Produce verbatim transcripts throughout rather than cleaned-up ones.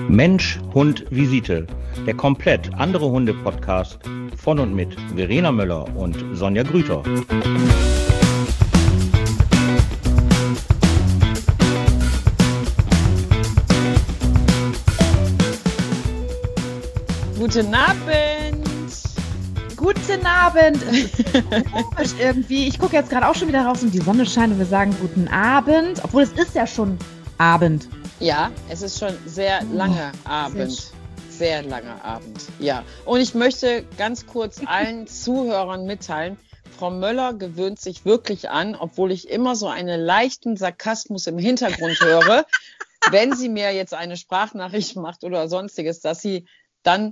Mensch, Hund, Visite. Der komplett andere Hunde-Podcast von und mit Verena Möller und Sonja Grüter. Guten Abend. Guten Abend. Komisch irgendwie. Ich gucke jetzt gerade auch schon wieder raus und die Sonne scheint und wir sagen guten Abend. Obwohl es ist ja schon Abend. Ja, es ist schon sehr langer oh, Abend. Sehr langer Abend, ja. Und ich möchte ganz kurz allen Zuhörern mitteilen, Frau Möller gewöhnt sich wirklich an, obwohl ich immer so einen leichten Sarkasmus im Hintergrund höre, wenn sie mir jetzt eine Sprachnachricht macht oder sonstiges, dass sie dann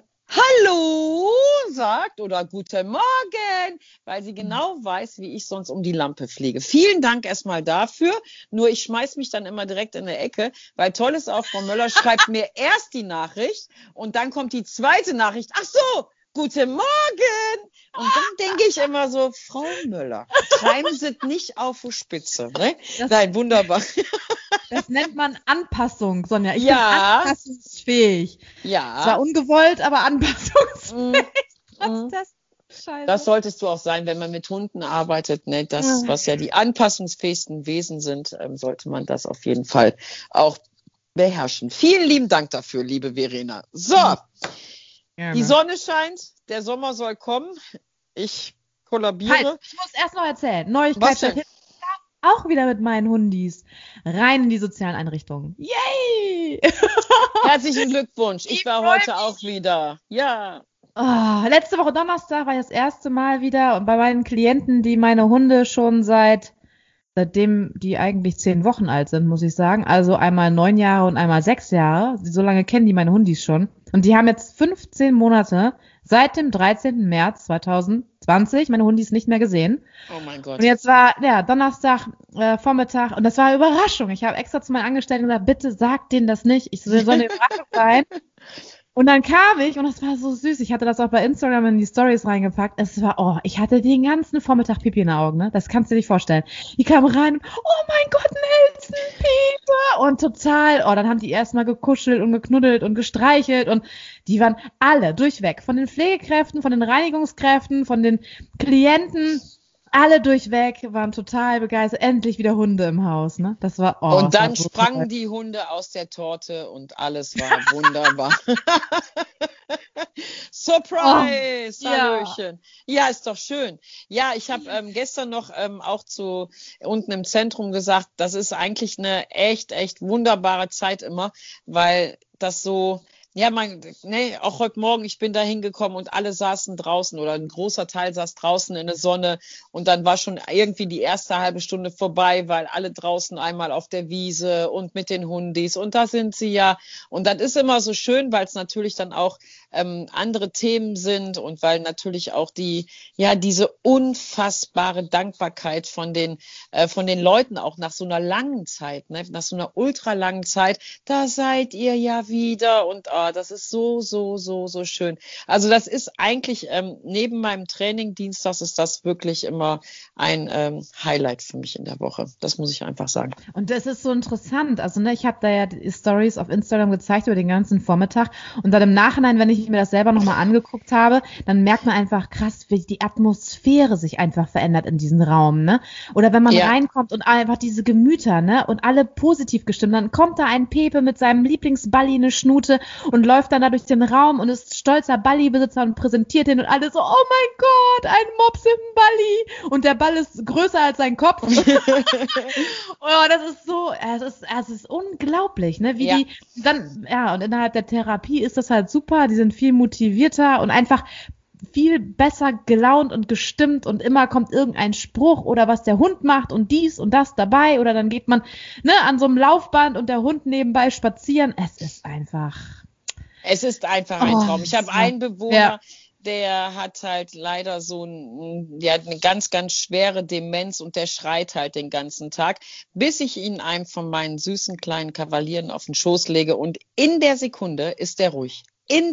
Hallo sagt oder Guten Morgen, weil sie genau weiß, wie ich sonst um die Lampe fliege. Vielen Dank erstmal dafür. Nur ich schmeiß mich dann immer direkt in der Ecke, weil toll ist auch, Frau Möller schreibt mir erst die Nachricht und dann kommt die zweite Nachricht. Ach so, Guten Morgen. Und dann denke ich immer so, Frau Möller, treiben Sie nicht auf die Spitze. Ne? Nein, wunderbar. Das nennt man Anpassung, Sonja. Ich ja. bin anpassungsfähig. Ja. Zwar ungewollt, aber anpassungsfähig. Mm. Das, Scheiße. Das solltest du auch sein, wenn man mit Hunden arbeitet. Ne? Das, was ja die anpassungsfähigsten Wesen sind, ähm, sollte man das auf jeden Fall auch beherrschen. Vielen lieben Dank dafür, liebe Verena. So, Gerne. Die Sonne scheint, der Sommer soll kommen. Ich kollabiere. Halt, ich muss erst noch erzählen. Neuigkeit. Auch wieder mit meinen Hundis rein in die sozialen Einrichtungen. Yay! Herzlichen Glückwunsch. Ich, ich war heute mich. auch wieder. Ja. Oh, letzte Woche Donnerstag war ich das erste Mal wieder bei meinen Klienten, die meine Hunde schon seit, seitdem die eigentlich zehn Wochen alt sind, muss ich sagen. Also einmal neun Jahre und einmal sechs Jahre. So lange kennen die meine Hundis schon. Und die haben jetzt fünfzehn Monate seit dem dreizehnten März zweitausendzwanzig meine Hundis nicht mehr gesehen. Oh mein Gott. Und jetzt war ja Donnerstag äh, Vormittag und das war eine Überraschung. Ich habe extra zu meinen Angestellten gesagt, bitte sag denen das nicht. Ich soll eine Überraschung sein. Und dann kam ich und das war so süß. Ich hatte das auch bei Instagram in die Stories reingepackt. Es war, oh, ich hatte den ganzen Vormittag Pipi in den Augen, ne? Das kannst du dir nicht vorstellen. Die kamen rein, oh mein Gott, Nelson, Pipi. Und total, oh, dann haben die erstmal gekuschelt und geknuddelt und gestreichelt und die waren alle durchweg. Von den Pflegekräften, von den Reinigungskräften, von den Klienten. Alle durchweg waren total begeistert. Endlich wieder Hunde im Haus, ne? Das war, oh. Und dann so sprangen toll. Die Hunde aus der Torte und alles war wunderbar. Surprise! Oh, Hallöchen. Ja. ja, ist doch schön. Ja, ich habe ähm, gestern noch ähm, auch zu unten im Zentrum gesagt, das ist eigentlich eine echt, echt wunderbare Zeit immer, weil das so... Ja, man, ne, auch heute Morgen, ich bin da hingekommen und alle saßen draußen oder ein großer Teil saß draußen in der Sonne und dann war schon irgendwie die erste halbe Stunde vorbei, weil alle draußen einmal auf der Wiese und mit den Hundis und da sind sie ja und das ist immer so schön, weil es natürlich dann auch ähm, andere Themen sind und weil natürlich auch die, ja, diese unfassbare Dankbarkeit von den, äh, von den Leuten auch nach so einer langen Zeit, ne, nach so einer ultra langen Zeit, da seid ihr ja wieder und oh, das ist so, so, so, so schön. Also das ist eigentlich, ähm, neben meinem Training Dienstags ist das wirklich immer ein ähm, Highlight für mich in der Woche. Das muss ich einfach sagen. Und das ist so interessant. Also ne, ich habe da ja die Stories auf Instagram gezeigt über den ganzen Vormittag und dann im Nachhinein, wenn ich mir das selber nochmal angeguckt habe, dann merkt man einfach krass, wie die Atmosphäre sich einfach verändert in diesem Raum, ne? Oder wenn man ja. reinkommt und einfach diese Gemüter, ne? Und alle positiv gestimmt, dann kommt da ein Pepe mit seinem Lieblingsballi in eine Schnute und läuft dann da durch den Raum und ist stolzer Balli-Besitzer und präsentiert den und alle so, oh mein Gott, ein Mops im Balli. Und der Ball ist größer als sein Kopf. Oh, das ist so, es ist, es ist unglaublich, ne? Wie ja. die dann, ja, und innerhalb der Therapie ist das halt super, die sind viel motivierter und einfach viel besser gelaunt und gestimmt und immer kommt irgendein Spruch oder was der Hund macht und dies und das dabei oder dann geht man, ne, an so einem Laufband und der Hund nebenbei spazieren. Es ist einfach... Es ist einfach ein Oh, Traum. Ich habe ja. einen Bewohner, Ja. der hat halt leider so ein, der hat eine ganz, ganz schwere Demenz und der schreit halt den ganzen Tag, bis ich ihn einem von meinen süßen kleinen Kavalieren auf den Schoß lege und in der Sekunde ist der ruhig. In der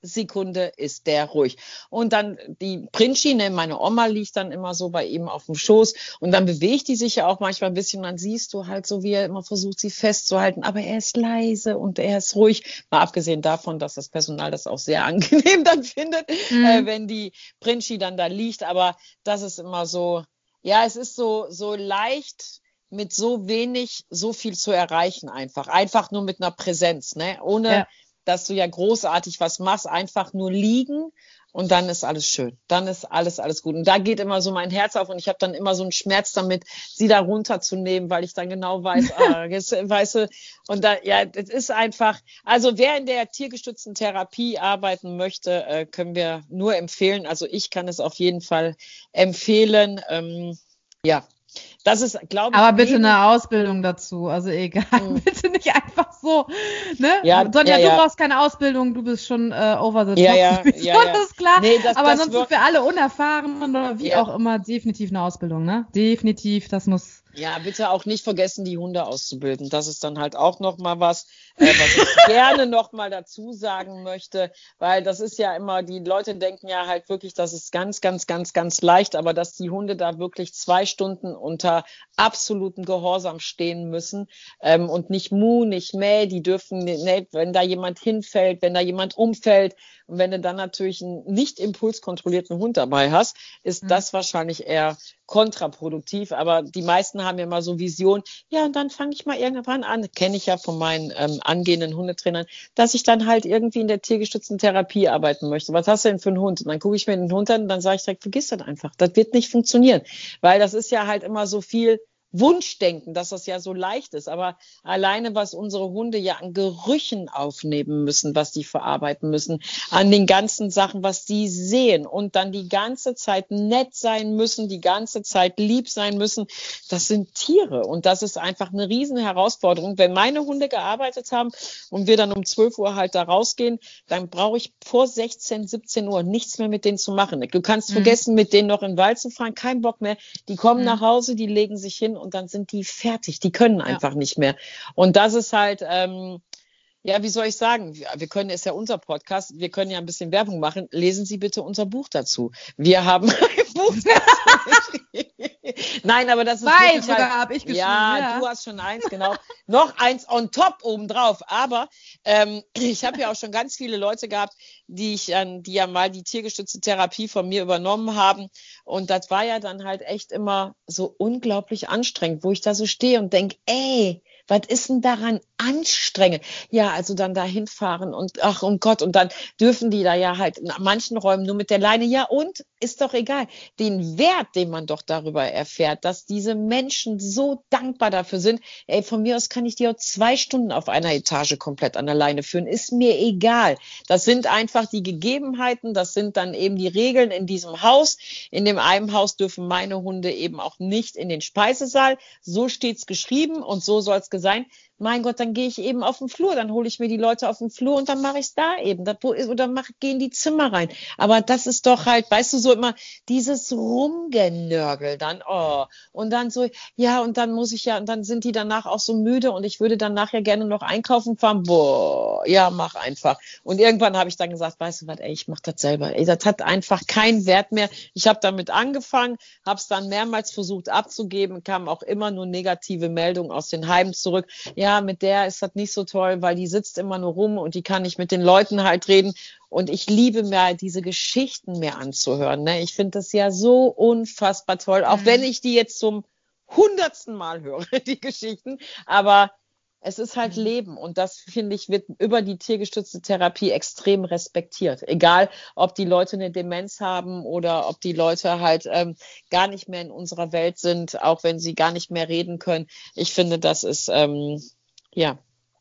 Sekunde ist der ruhig. Und dann die Princi, ne, meine Oma liegt dann immer so bei ihm auf dem Schoß und dann bewegt die sich ja auch manchmal ein bisschen und dann siehst du halt so, wie er immer versucht, sie festzuhalten, aber er ist leise und er ist ruhig. Mal abgesehen davon, dass das Personal das auch sehr angenehm dann findet, mhm. äh, wenn die Princi dann da liegt, aber das ist immer so, ja, es ist so, so leicht mit so wenig, so viel zu erreichen einfach. Einfach nur mit einer Präsenz, ne, ohne ja. dass du ja großartig was machst, einfach nur liegen und dann ist alles schön. Dann ist alles, alles gut. Und da geht immer so mein Herz auf und ich habe dann immer so einen Schmerz damit, sie da runterzunehmen, weil ich dann genau weiß, ah, jetzt, weißt du, und da, ja, das ist einfach, also wer in der tiergestützten Therapie arbeiten möchte, äh, können wir nur empfehlen. Also ich kann es auf jeden Fall empfehlen, ähm, ja. Das ist, glaube ich. Aber bitte eine Ausbildung dazu. Also egal, mhm. bitte nicht einfach so. Ne? Ja, Sonja, ja, du ja. brauchst keine Ausbildung, du bist schon äh, over the top. Ja, ja, ja, ja. Das ist klar. Nee, das, aber das sonst wird... für alle unerfahren oder wie ja. auch immer definitiv eine Ausbildung, ne? Definitiv, das muss. Ja, bitte auch nicht vergessen, die Hunde auszubilden. Das ist dann halt auch noch mal was, äh, was ich gerne noch mal dazu sagen möchte, weil das ist ja immer, die Leute denken ja halt wirklich, das ist ganz, ganz, ganz, ganz leicht, aber dass die Hunde da wirklich zwei Stunden unter absoluten Gehorsam stehen müssen ähm, und nicht Mu, nicht Mäh, die dürfen, ne, wenn da jemand hinfällt, wenn da jemand umfällt und wenn du dann natürlich einen nicht impulskontrollierten Hund dabei hast, ist mhm. das wahrscheinlich eher kontraproduktiv, aber die meisten haben ja mal so Vision, ja, und dann fange ich mal irgendwann an, kenne ich ja von meinen ähm, angehenden Hundetrainern, dass ich dann halt irgendwie in der tiergestützten Therapie arbeiten möchte. Was hast du denn für einen Hund? Und dann gucke ich mir den Hund an und dann sage ich direkt, vergiss das einfach, das wird nicht funktionieren, weil das ist ja halt immer so viel Wunschdenken, dass das ja so leicht ist, aber alleine, was unsere Hunde ja an Gerüchen aufnehmen müssen, was die verarbeiten müssen, an den ganzen Sachen, was die sehen und dann die ganze Zeit nett sein müssen, die ganze Zeit lieb sein müssen, das sind Tiere und das ist einfach eine riesen Herausforderung. Wenn meine Hunde gearbeitet haben und wir dann um zwölf Uhr halt da rausgehen, dann brauche ich vor sechzehn, siebzehn Uhr nichts mehr mit denen zu machen. Du kannst mhm. vergessen, mit denen noch in den Wald zu fahren, kein Bock mehr. Die kommen mhm. nach Hause, die legen sich hin und dann sind die fertig. Die können einfach ja. nicht mehr. Und das ist halt, ähm, ja, wie soll ich sagen? Wir, wir können, ist ja unser Podcast, wir können ja ein bisschen Werbung machen. Lesen Sie bitte unser Buch dazu. Wir haben ein Buch dazu Nein, aber das ist Zwei wirklich sogar halt, habe ich geschrieben. Ja, ja, du hast schon eins, genau. Noch eins on top obendrauf. Aber ähm, ich habe ja auch schon ganz viele Leute gehabt, die ich, ähm, die ja mal die tiergestützte Therapie von mir übernommen haben. Und das war ja dann halt echt immer so unglaublich anstrengend, wo ich da so stehe und denke, ey, was ist denn daran anstrengend? Ja, also dann da hinfahren und ach um Gott, und dann dürfen die da ja halt in manchen Räumen nur mit der Leine. Ja, und ist doch egal. Den Wert, den man doch darüber erfährt, dass diese Menschen so dankbar dafür sind. Ey, von mir aus kann ich die auch zwei Stunden auf einer Etage komplett an der Leine führen. Ist mir egal. Das sind einfach die Gegebenheiten. Das sind dann eben die Regeln in diesem Haus. In dem einen Haus dürfen meine Hunde eben auch nicht in den Speisesaal. So steht's geschrieben und so soll's sein. Mein Gott, dann gehe ich eben auf den Flur, dann hole ich mir die Leute auf den Flur und dann mache ich es da eben. Das, oder mach, gehe in die Zimmer rein. Aber das ist doch halt, weißt du, so immer dieses Rumgenörgel dann, oh. Und dann so, ja, und dann muss ich ja, und dann sind die danach auch so müde und ich würde dann nachher gerne noch einkaufen fahren. Boah, ja, mach einfach. Und irgendwann habe ich dann gesagt, weißt du was, ey, ich mach das selber. Ey, das hat einfach keinen Wert mehr. Ich habe damit angefangen, habe es dann mehrmals versucht abzugeben, kamen auch immer nur negative Meldungen aus den Heimen zurück. Ja, mit der ist das nicht so toll, weil die sitzt immer nur rum und die kann nicht mit den Leuten halt reden. Und ich liebe mir diese Geschichten mehr anzuhören. Ne? Ich finde das ja so unfassbar toll, auch mhm. wenn ich die jetzt zum hundertsten Mal höre, die Geschichten. Aber es ist halt mhm. Leben und das, finde ich, wird über die tiergestützte Therapie extrem respektiert. Egal, ob die Leute eine Demenz haben oder ob die Leute halt ähm, gar nicht mehr in unserer Welt sind, auch wenn sie gar nicht mehr reden können. Ich finde, das ist, ähm, ja,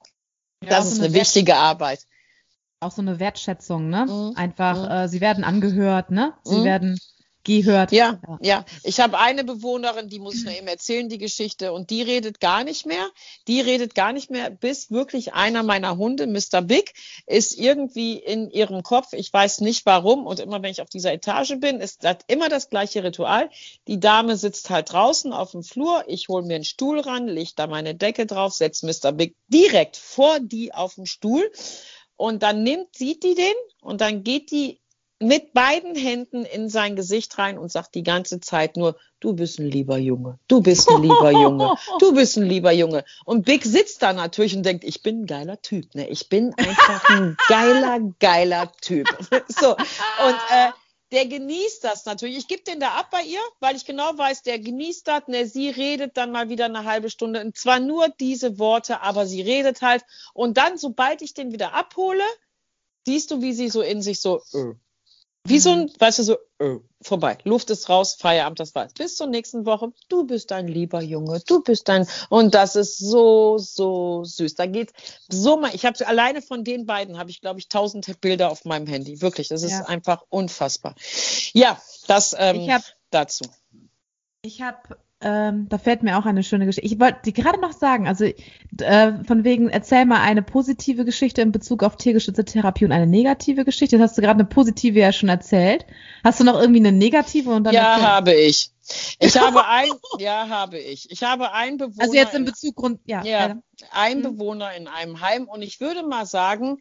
ja, das ist so eine, eine wichtige Arbeit. Auch so eine Wertschätzung, ne? Mhm. Einfach, mhm. äh, sie werden angehört, ne? Sie mhm. werden gehört. Ja, ja, ja. Ich habe eine Bewohnerin, die muss ich noch eben erzählen, die Geschichte, und die redet gar nicht mehr. Die redet gar nicht mehr, bis wirklich einer meiner Hunde, Mister Big, ist irgendwie in ihrem Kopf, ich weiß nicht warum, und immer wenn ich auf dieser Etage bin, ist das immer das gleiche Ritual. Die Dame sitzt halt draußen auf dem Flur, ich hole mir einen Stuhl ran, leg da meine Decke drauf, setz Mister Big direkt vor die auf den Stuhl. Und dann nimmt, sieht die den und dann geht die mit beiden Händen in sein Gesicht rein und sagt die ganze Zeit nur, du bist ein lieber Junge, du bist ein lieber Junge, du bist ein lieber Junge. Und Big sitzt da natürlich und denkt, ich bin ein geiler Typ, ne? Ich bin einfach ein geiler, geiler Typ. So, und äh, der genießt das natürlich. Ich gebe den da ab bei ihr, weil ich genau weiß, der genießt das. Ne? Sie redet dann mal wieder eine halbe Stunde. Und zwar nur diese Worte, aber sie redet halt. Und dann, sobald ich den wieder abhole, siehst du, wie sie so in sich so... Äh, Wie so ein, weißt du, so, äh, vorbei. Luft ist raus, Feierabend, das war's. Bis zur nächsten Woche. Du bist ein lieber Junge, du bist ein, und das ist so, so süß. Da geht so mal, ich habe alleine von den beiden, habe ich, glaube ich, tausend Bilder auf meinem Handy. Wirklich, das ist ja. einfach unfassbar. Ja, das ähm, ich hab, dazu. Ich habe, ähm, da fällt mir auch eine schöne Geschichte. Ich wollte die gerade noch sagen, also äh, von wegen, erzähl mal eine positive Geschichte in Bezug auf tiergestützte Therapie und eine negative Geschichte. Das hast du gerade eine positive ja schon erzählt. Hast du noch irgendwie eine negative? Und dann ja, erzähl? habe ich. Ich habe ein, ja, habe ich. Ich habe einen Bewohner. Also jetzt in Bezug, Grund, ja. Ja, ein hm. Bewohner in einem Heim, und ich würde mal sagen,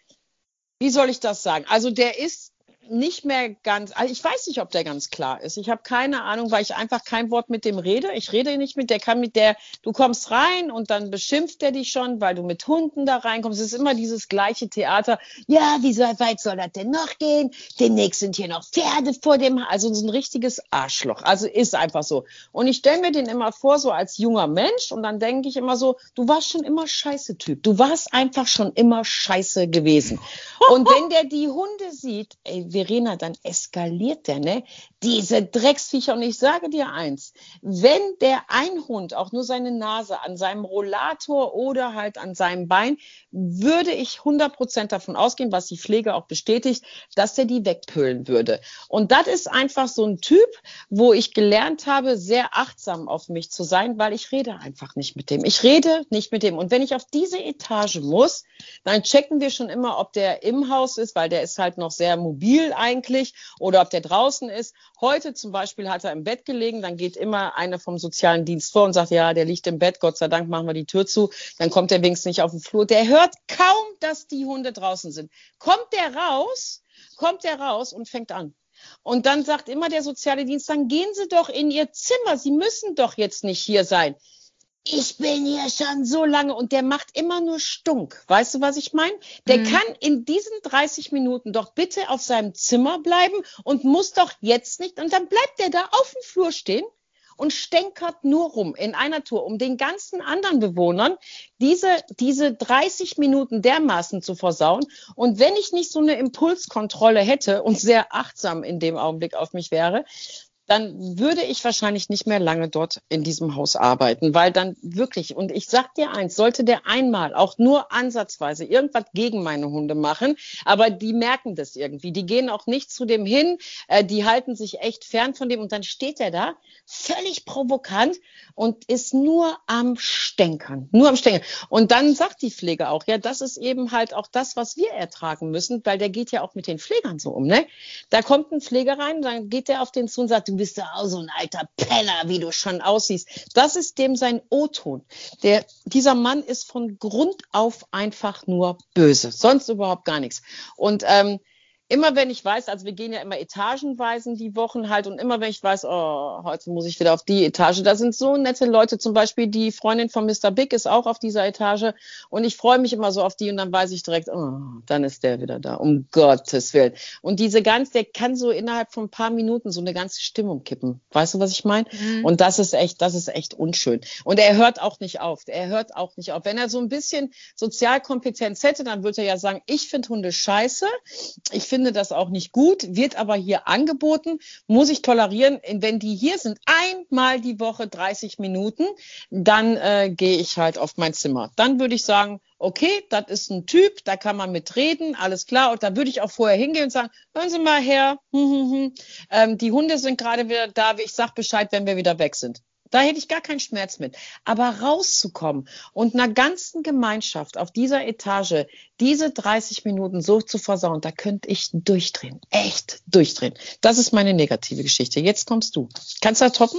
wie soll ich das sagen? Also der ist nicht mehr ganz, also ich weiß nicht, ob der ganz klar ist. Ich habe keine Ahnung, weil ich einfach kein Wort mit dem rede. Ich rede nicht mit der, kann mit der, du kommst rein und dann beschimpft der dich schon, weil du mit Hunden da reinkommst. Es ist immer dieses gleiche Theater. Ja, wie weit soll das denn noch gehen? Demnächst sind hier noch Pferde vor dem, also so ein richtiges Arschloch. Also ist einfach so. Und ich stelle mir den immer vor, so als junger Mensch, und dann denke ich immer so, du warst schon immer scheiße Typ. Du warst einfach schon immer scheiße gewesen. Und wenn der die Hunde sieht, ey, Verena, dann eskaliert der, ne? Diese Drecksviecher. Und ich sage dir eins, wenn der ein Hund auch nur seine Nase an seinem Rollator oder halt an seinem Bein, würde ich hundert Prozent davon ausgehen, was die Pflege auch bestätigt, dass der die wegpölen würde. Und das ist einfach so ein Typ, wo ich gelernt habe, sehr achtsam auf mich zu sein, weil ich rede einfach nicht mit dem. Ich rede nicht mit dem. Und wenn ich auf diese Etage muss, dann checken wir schon immer, ob der im Haus ist, weil der ist halt noch sehr mobil eigentlich, oder ob der draußen ist. Heute zum Beispiel hat er im Bett gelegen, dann geht immer einer vom sozialen Dienst vor und sagt, ja, der liegt im Bett, Gott sei Dank machen wir die Tür zu, dann kommt er wenigstens nicht auf den Flur. Der hört kaum, dass die Hunde draußen sind. Kommt der raus, kommt der raus und fängt an. Und dann sagt immer der soziale Dienst, dann gehen Sie doch in Ihr Zimmer, Sie müssen doch jetzt nicht hier sein. Ich bin hier schon so lange, und der macht immer nur Stunk. Weißt du, was ich meine? Der mhm. kann in diesen dreißig Minuten doch bitte auf seinem Zimmer bleiben und muss doch jetzt nicht. Und dann bleibt der da auf dem Flur stehen und stänkert nur rum in einer Tour, um den ganzen anderen Bewohnern diese, diese dreißig Minuten dermaßen zu versauen. Und wenn ich nicht so eine Impulskontrolle hätte und sehr achtsam in dem Augenblick auf mich wäre, dann würde ich wahrscheinlich nicht mehr lange dort in diesem Haus arbeiten, weil dann wirklich, und ich sag dir eins, sollte der einmal auch nur ansatzweise irgendwas gegen meine Hunde machen, aber die merken das irgendwie, die gehen auch nicht zu dem hin, äh, die halten sich echt fern von dem, und dann steht er da, völlig provokant, und ist nur am Stänkern, nur am Stänkern. Und dann sagt die Pflege auch, ja, das ist eben halt auch das, was wir ertragen müssen, weil der geht ja auch mit den Pflegern so um, ne? Da kommt ein Pfleger rein, dann geht der auf den zu und sagt, du bist ja auch so ein alter Penner, wie du schon aussiehst. Das ist dem sein O-Ton. Der, dieser Mann ist von Grund auf einfach nur böse, sonst überhaupt gar nichts. Und ähm, immer wenn ich weiß, also wir gehen ja immer etagenweise die Wochen halt, und immer wenn ich weiß, oh, heute muss ich wieder auf die Etage, da sind so nette Leute, zum Beispiel die Freundin von Mister Big ist auch auf dieser Etage, und ich freue mich immer so auf die, und dann weiß ich direkt, oh, dann ist der wieder da, um Gottes Willen. Und diese ganz, der kann so innerhalb von ein paar Minuten so eine ganze Stimmung kippen. Weißt du, was ich meine? Mhm. Und das ist echt, das ist echt unschön. Und er hört auch nicht auf, er hört auch nicht auf. Wenn er so ein bisschen Sozialkompetenz hätte, dann würde er ja sagen, ich finde Hunde scheiße, ich finde finde das auch nicht gut, wird aber hier angeboten, muss ich tolerieren. Wenn die hier sind, einmal die Woche dreißig Minuten, dann äh, gehe ich halt auf mein Zimmer. Dann würde ich sagen, okay, das ist ein Typ, da kann man mitreden, alles klar. Und da würde ich auch vorher hingehen und sagen, hören Sie mal her, hm, hm, hm. Ähm, die Hunde sind gerade wieder da, ich sag Bescheid, wenn wir wieder weg sind. Da hätte ich gar keinen Schmerz mit. Aber rauszukommen und einer ganzen Gemeinschaft auf dieser Etage diese dreißig Minuten so zu versauen, da könnte ich durchdrehen. Echt durchdrehen. Das ist meine negative Geschichte. Jetzt kommst du. Kannst du das toppen?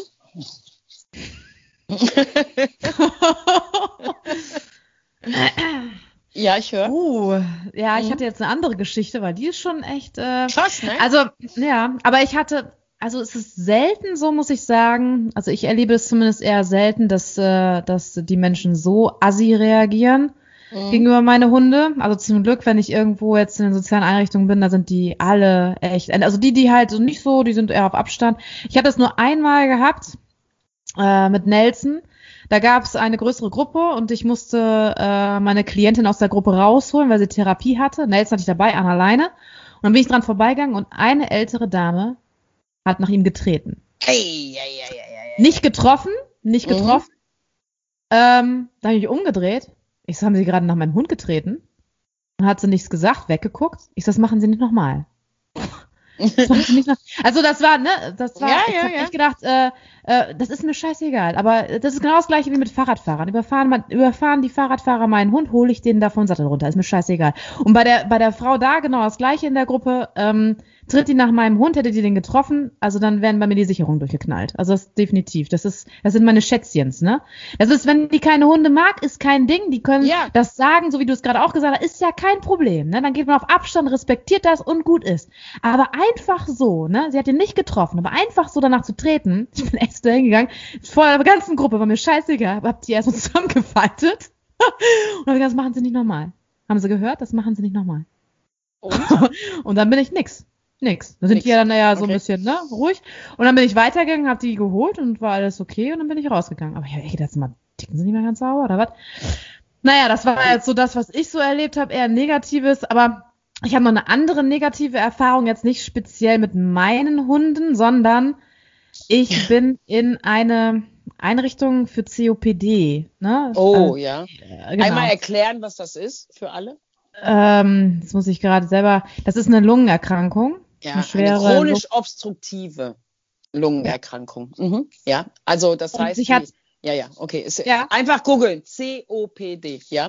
Ja, ich höre. Uh, ja, ich Mhm. hatte jetzt eine andere Geschichte, weil die ist schon echt, äh, Krass, ne? also, ja, aber ich hatte, also es ist selten so, muss ich sagen, also ich erlebe es zumindest eher selten, dass, äh, dass die Menschen so assi reagieren Mhm. gegenüber meine Hunde. Also zum Glück, wenn ich irgendwo jetzt in den sozialen Einrichtungen bin, da sind die alle echt, also die, die halt so nicht so, die sind eher auf Abstand. Ich hatte es nur einmal gehabt, äh, mit Nelson. Da gab es eine größere Gruppe und ich musste äh, meine Klientin aus der Gruppe rausholen, weil sie Therapie hatte. Nelson hatte ich dabei, Anna alleine. Und dann bin ich dran vorbeigegangen und eine ältere Dame hat nach ihm getreten. Hey, ja, ja, ja, ja, ja. Nicht getroffen, nicht Mhm. getroffen. Ähm, da habe ich mich umgedreht. Ich so, haben Sie gerade nach meinem Hund getreten? Dann hat sie nichts gesagt, weggeguckt. Ich so, das machen Sie nicht nochmal. Das machen Sie nicht noch. Also das war, ne, das war, Ja, ich ja, habe ja. echt gedacht, äh, äh, das ist mir scheißegal. Aber das ist genau das gleiche wie mit Fahrradfahrern. Überfahren, man, überfahren die Fahrradfahrer meinen Hund, hole ich den da vom Sattel runter. Ist mir scheißegal. Und bei der, bei der Frau da genau das gleiche in der Gruppe. Ähm, tritt die nach meinem Hund, hätte die den getroffen, also dann wären bei mir die Sicherungen durchgeknallt. Also das ist definitiv. Das ist, das sind meine Schätzchens, ne? Das ist, wenn die keine Hunde mag, ist kein Ding. Die können Ja. das sagen, so wie du es gerade auch gesagt hast, ist ja kein Problem, ne? Dann geht man auf Abstand, respektiert das und gut ist. Aber einfach so, ne? Sie hat ihn nicht getroffen, aber einfach so danach zu treten, ich bin echt da hingegangen, vor der ganzen Gruppe, war mir scheißegal, hab die erstmal zusammengefaltet und hab gesagt, das machen sie nicht nochmal. Haben sie gehört? Das machen sie nicht nochmal. Und? Und dann bin ich nix. Nix. Da sind Nix. die ja dann ja so Okay. ein bisschen, ne, ruhig. Und dann bin ich weitergegangen, hab die geholt und war alles okay und dann bin ich rausgegangen. Aber ich hab echt gedacht, mal, ticken sie nicht mehr ganz sauber oder was? Naja, das war jetzt so das, was ich so erlebt habe, eher Negatives, aber ich habe noch eine andere negative Erfahrung, jetzt nicht speziell mit meinen Hunden, sondern ich bin in eine Einrichtung für C O P D, ne? Oh, Also, ja. äh, genau. Einmal erklären, was das ist für alle. Ähm, das muss ich gerade selber, das ist eine Lungenerkrankung. Ja, eine eine schwere chronisch obstruktive Lungenerkrankung. Mhm. Ja, also das Und heißt, sich hat- die, ja, ja, okay. Ist, Ja. Einfach googeln, C O P D, ja.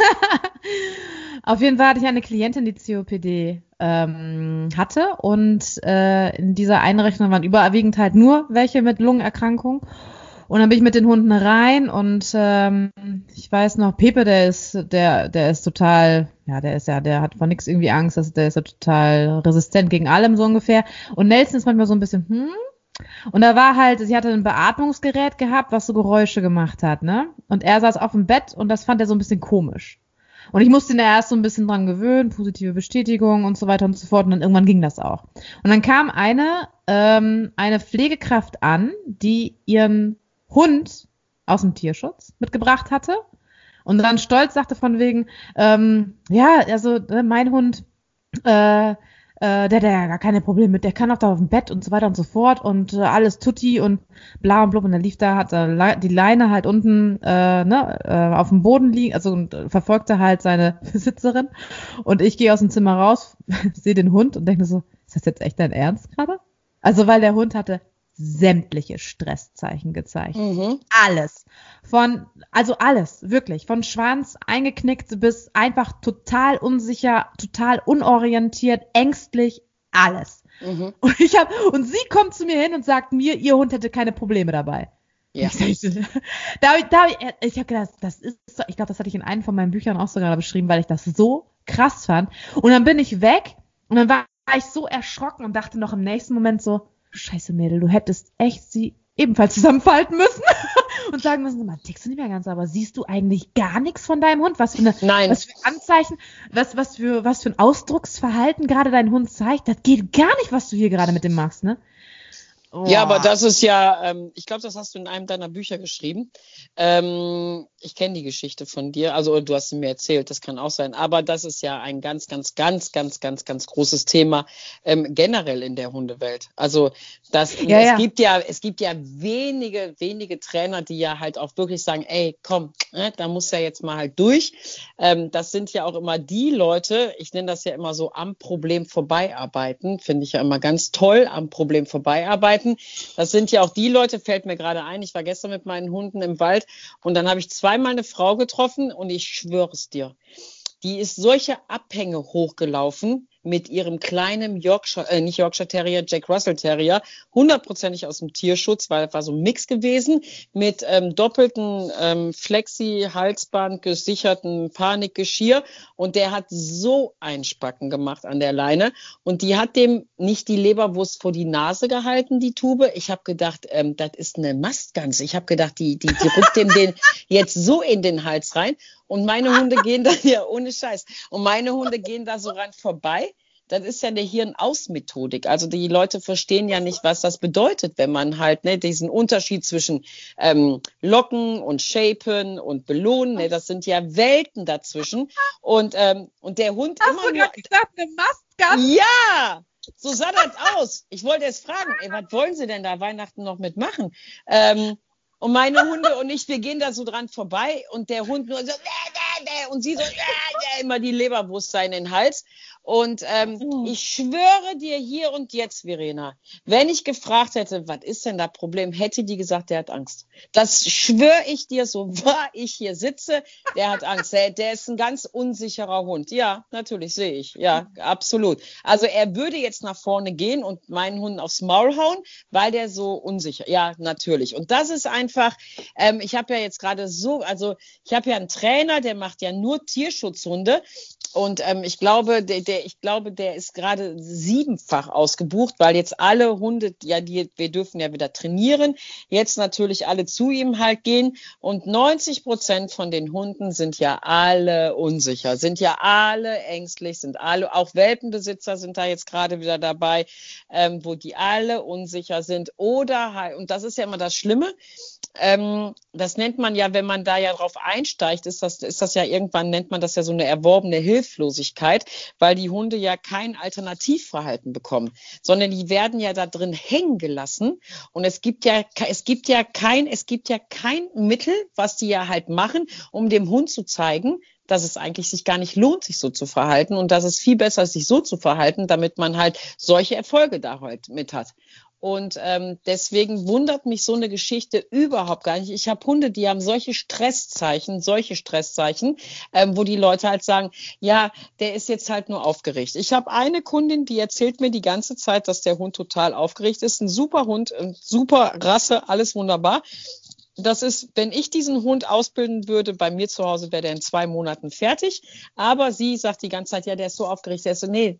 Auf jeden Fall hatte ich eine Klientin, die C O P D ähm, hatte und äh, in dieser Einrichtung waren überwiegend halt nur welche mit Lungenerkrankung. Und dann bin ich mit den Hunden rein und ähm, ich weiß noch, Pepe, der ist, der, der ist total, ja, der ist ja, der hat vor nichts irgendwie Angst, also der ist ja total resistent gegen allem so ungefähr. Und Nelson ist manchmal so ein bisschen, hm. Und da war halt, sie hatte ein Beatmungsgerät gehabt, was so Geräusche gemacht hat, ne? Und er saß auf dem Bett und das fand er so ein bisschen komisch. Und ich musste ihn ja erst so ein bisschen dran gewöhnen, positive Bestätigung und so weiter und so fort. Und dann irgendwann ging das auch. Und dann kam eine, ähm, eine Pflegekraft an, die ihren Hund aus dem Tierschutz mitgebracht hatte. Und dann stolz sagte von wegen, ähm, ja, also äh, mein Hund, äh, äh, der hat ja gar keine Probleme mit, der kann auch da auf dem Bett und so weiter und so fort und äh, alles tutti und bla und blub und dann lief da, hat er die Leine halt unten äh, ne, äh, auf dem Boden liegen, also und, äh, verfolgte halt seine Besitzerin und ich gehe aus dem Zimmer raus, sehe den Hund und denke so, ist das jetzt echt dein Ernst gerade? Also weil der Hund hatte sämtliche Stresszeichen gezeigt. Mhm. Alles. Von, also alles, wirklich. Von Schwanz eingeknickt bis einfach total unsicher, total unorientiert, ängstlich, alles. Mhm. Und ich hab, und sie kommt zu mir hin und sagt mir, ihr Hund hätte keine Probleme dabei. Ja. Ich, sag, da hab ich, da hab ich, ich habe gedacht, das ist so, ich glaube, das hatte ich in einem von meinen Büchern auch sogar beschrieben, weil ich das so krass fand. Und dann bin ich weg und dann war ich so erschrocken und dachte noch im nächsten Moment so, Scheiße, Mädel, du hättest echt sie ebenfalls zusammenfalten müssen und sagen müssen, man, tickst du nicht mehr ganz, aber siehst du eigentlich gar nichts von deinem Hund? Was für eine, Nein. was für Anzeichen, was, was für, was für ein Ausdrucksverhalten gerade dein Hund zeigt? Das geht gar nicht, was du hier gerade mit dem machst, ne? Oh. Ja, aber das ist ja, ähm, ich glaube, das hast du in einem deiner Bücher geschrieben. Ähm, ich kenne die Geschichte von dir, also du hast sie mir erzählt, das kann auch sein. Aber das ist ja ein ganz, ganz, ganz, ganz, ganz, ganz großes Thema ähm, generell in der Hundewelt. Also das, Ja, es ja. gibt ja, es gibt ja wenige, wenige Trainer, die ja halt auch wirklich sagen, ey, komm, ne, da muss ja jetzt mal halt durch. Ähm, das sind ja auch immer die Leute, ich nenne das ja immer so am Problem vorbeiarbeiten, finde ich ja immer ganz toll, am Problem vorbeiarbeiten. Das sind ja auch die Leute, fällt mir gerade ein, ich war gestern mit meinen Hunden im Wald und dann habe ich zweimal eine Frau getroffen und ich schwöre es dir, die ist solche Abhänge hochgelaufen mit ihrem kleinen Yorkshire, äh, nicht Yorkshire Terrier, Jack Russell Terrier, hundertprozentig aus dem Tierschutz, weil es war so ein Mix gewesen, mit ähm, doppelten ähm, Flexi-Halsband gesicherten Panikgeschirr und der hat so einen Spacken gemacht an der Leine und die hat dem nicht die Leberwurst vor die Nase gehalten, die Tube. Ich habe gedacht, ähm, das ist eine Mastgans. Ich habe gedacht, die, die, die rückt dem den jetzt so in den Hals rein. Und meine Hunde gehen da, ja, ohne Scheiß. Und meine Hunde gehen da so ran vorbei. Das ist ja eine Hirn-aus-Methodik. Also die Leute verstehen ja nicht, was das bedeutet, wenn man halt, ne, diesen Unterschied zwischen ähm, Locken und Shapen und Belohnen, ne, das sind ja Welten dazwischen. Und, ähm, und der Hund Hast immer du nur... gerade gesagt, eine Mastgans? Ja! So sah das aus. Ich wollte jetzt fragen, ey, was wollen Sie denn da Weihnachten noch mitmachen? Ähm, und meine Hunde und ich, wir gehen da so dran vorbei und der Hund nur so, und sie so, immer die Leberwurst in den Hals. Und ähm, ich schwöre dir hier und jetzt, Verena, wenn ich gefragt hätte, was ist denn das Problem, hätte die gesagt, der hat Angst. Das schwöre ich dir, so wahr ich hier sitze, der hat Angst. Der, der ist ein ganz unsicherer Hund. Ja, natürlich, sehe ich. Ja, absolut. Also er würde jetzt nach vorne gehen und meinen Hund aufs Maul hauen, weil der so unsicher. Ja, natürlich. Und das ist einfach, ähm, ich habe ja jetzt gerade so, also ich habe ja einen Trainer, der macht ja nur Tierschutzhunde. Und ähm, ich glaube, der, der, ich glaube, der ist gerade siebenfach ausgebucht, weil jetzt alle Hunde, ja, die, wir dürfen ja wieder trainieren, jetzt natürlich alle zu ihm halt gehen. Und neunzig Prozent von den Hunden sind ja alle unsicher, sind ja alle ängstlich, sind alle, auch Welpenbesitzer sind da jetzt gerade wieder dabei, ähm, wo die alle unsicher sind. Oder halt, und das ist ja immer das Schlimme, ähm, das nennt man ja, wenn man da ja drauf einsteigt, ist das, ist das ja irgendwann, nennt man das ja so eine erworbene Hilflosigkeit, weil die Hunde ja kein Alternativverhalten bekommen, sondern die werden ja da drin hängen gelassen und es gibt ja, es gibt ja kein, es gibt ja kein Mittel, was die ja halt machen, um dem Hund zu zeigen, dass es eigentlich sich gar nicht lohnt, sich so zu verhalten und dass es viel besser ist, sich so zu verhalten, damit man halt solche Erfolge da halt mit hat. Und ähm, deswegen wundert mich so eine Geschichte überhaupt gar nicht. Ich habe Hunde, die haben solche Stresszeichen, solche Stresszeichen, ähm, wo die Leute halt sagen, ja, der ist jetzt halt nur aufgeregt. Ich habe eine Kundin, die erzählt mir die ganze Zeit, dass der Hund total aufgeregt ist. Ein super Hund, ein super Rasse, alles wunderbar. Das ist, wenn ich diesen Hund ausbilden würde, bei mir zu Hause wäre der in zwei Monaten fertig. Aber sie sagt die ganze Zeit, ja, der ist so aufgeregt. Der ist so, nee,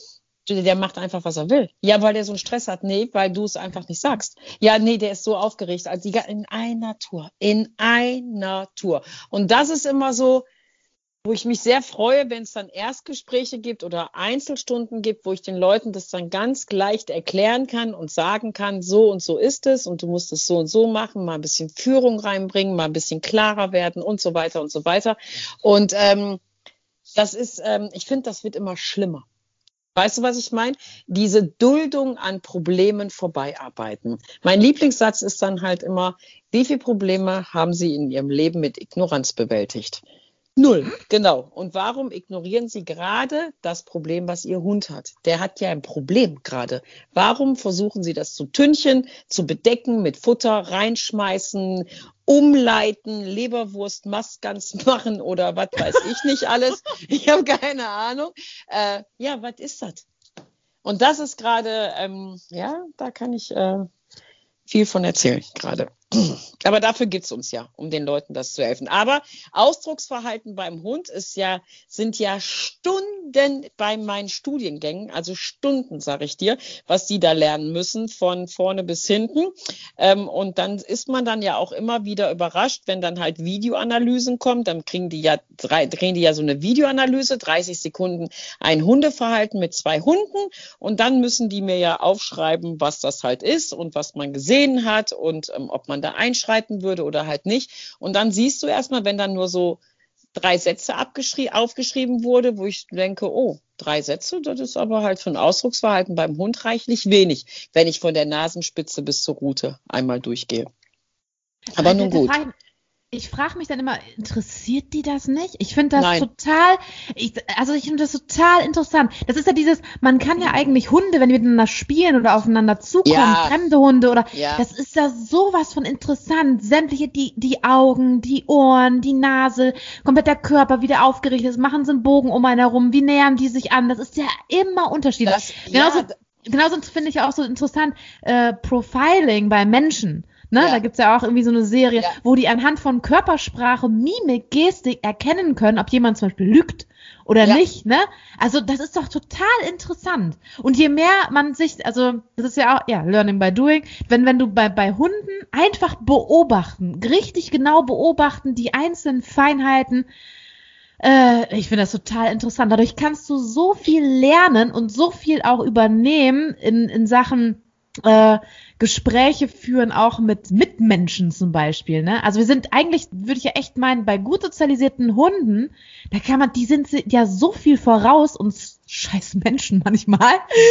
der macht einfach, was er will. Ja, weil der so einen Stress hat. Nee, weil du es einfach nicht sagst. Ja, nee, der ist so aufgeregt. Also die, in einer Tour. In einer Tour. Und das ist immer so, wo ich mich sehr freue, wenn es dann Erstgespräche gibt oder Einzelstunden gibt, wo ich den Leuten das dann ganz leicht erklären kann und sagen kann, so und so ist es und du musst es so und so machen, mal ein bisschen Führung reinbringen, mal ein bisschen klarer werden und so weiter und so weiter. Und ähm, das ist, ähm, ich finde, das wird immer schlimmer. Weißt du, was ich meine? Diese Duldung an Problemen vorbeiarbeiten. Mein Lieblingssatz ist dann halt immer, wie viele Probleme haben Sie in Ihrem Leben mit Ignoranz bewältigt? Null, genau. Und warum ignorieren Sie gerade das Problem, was Ihr Hund hat? Der hat ja ein Problem gerade. Warum versuchen Sie das zu tünchen, zu bedecken, mit Futter reinschmeißen, umleiten, Leberwurst, Mastgans machen oder was weiß ich nicht alles? Ich habe keine Ahnung. Äh, ja, was ist das? Und das ist gerade, ähm, ja, da kann ich äh, viel von erzählen gerade. Aber dafür gibt's uns ja, um den Leuten das zu helfen. Aber Ausdrucksverhalten beim Hund ist ja, sind ja Stunden bei meinen Studiengängen, also Stunden, sage ich dir, was die da lernen müssen, von vorne bis hinten. Ähm, und dann ist man dann ja auch immer wieder überrascht, wenn dann halt Videoanalysen kommen, dann kriegen die ja drei, kriegen die ja so eine Videoanalyse, dreißig Sekunden ein Hundeverhalten mit zwei Hunden und dann müssen die mir ja aufschreiben, was das halt ist und was man gesehen hat und ähm, ob man da einschreiten würde oder halt nicht. Und dann siehst du erstmal, wenn dann nur so drei Sätze abgeschrie- aufgeschrieben wurde, wo ich denke, oh, drei Sätze, das ist aber halt für ein Ausdrucksverhalten beim Hund reichlich wenig, wenn ich von der Nasenspitze bis zur Rute einmal durchgehe. Aber nun gut. ich frage mich dann immer, interessiert die das nicht? Ich finde das Nein. total, ich, also ich finde das total interessant. Das ist ja dieses, man kann ja eigentlich Hunde, wenn die miteinander spielen oder aufeinander zukommen, Ja. fremde Hunde oder, Ja. das ist ja sowas von interessant. Sämtliche, die, die Augen, die Ohren, die Nase, komplett der Körper, wie der aufgerichtet ist, machen sie einen Bogen um einen herum, wie nähern die sich an? Das ist ja immer unterschiedlich. Das, Genauso, ja, genauso finde ich auch so interessant, äh, Profiling bei Menschen. Ne? Ja. Da gibt's ja auch irgendwie so eine Serie, Ja. wo die anhand von Körpersprache, Mimik, Gestik erkennen können, ob jemand zum Beispiel lügt oder Ja. nicht. Ne? Also das ist doch total interessant. Und je mehr man sich, also das ist ja auch, ja, Learning by Doing, wenn, wenn du bei, bei Hunden einfach beobachten, richtig genau beobachten, die einzelnen Feinheiten, äh, ich finde das total interessant. Dadurch kannst du so viel lernen und so viel auch übernehmen in, in Sachen äh, Gespräche führen, auch mit Mitmenschen zum Beispiel. Ne? Also wir sind eigentlich, würde ich ja echt meinen, bei gut sozialisierten Hunden, da kann man, die sind ja so viel voraus uns scheiß Menschen manchmal.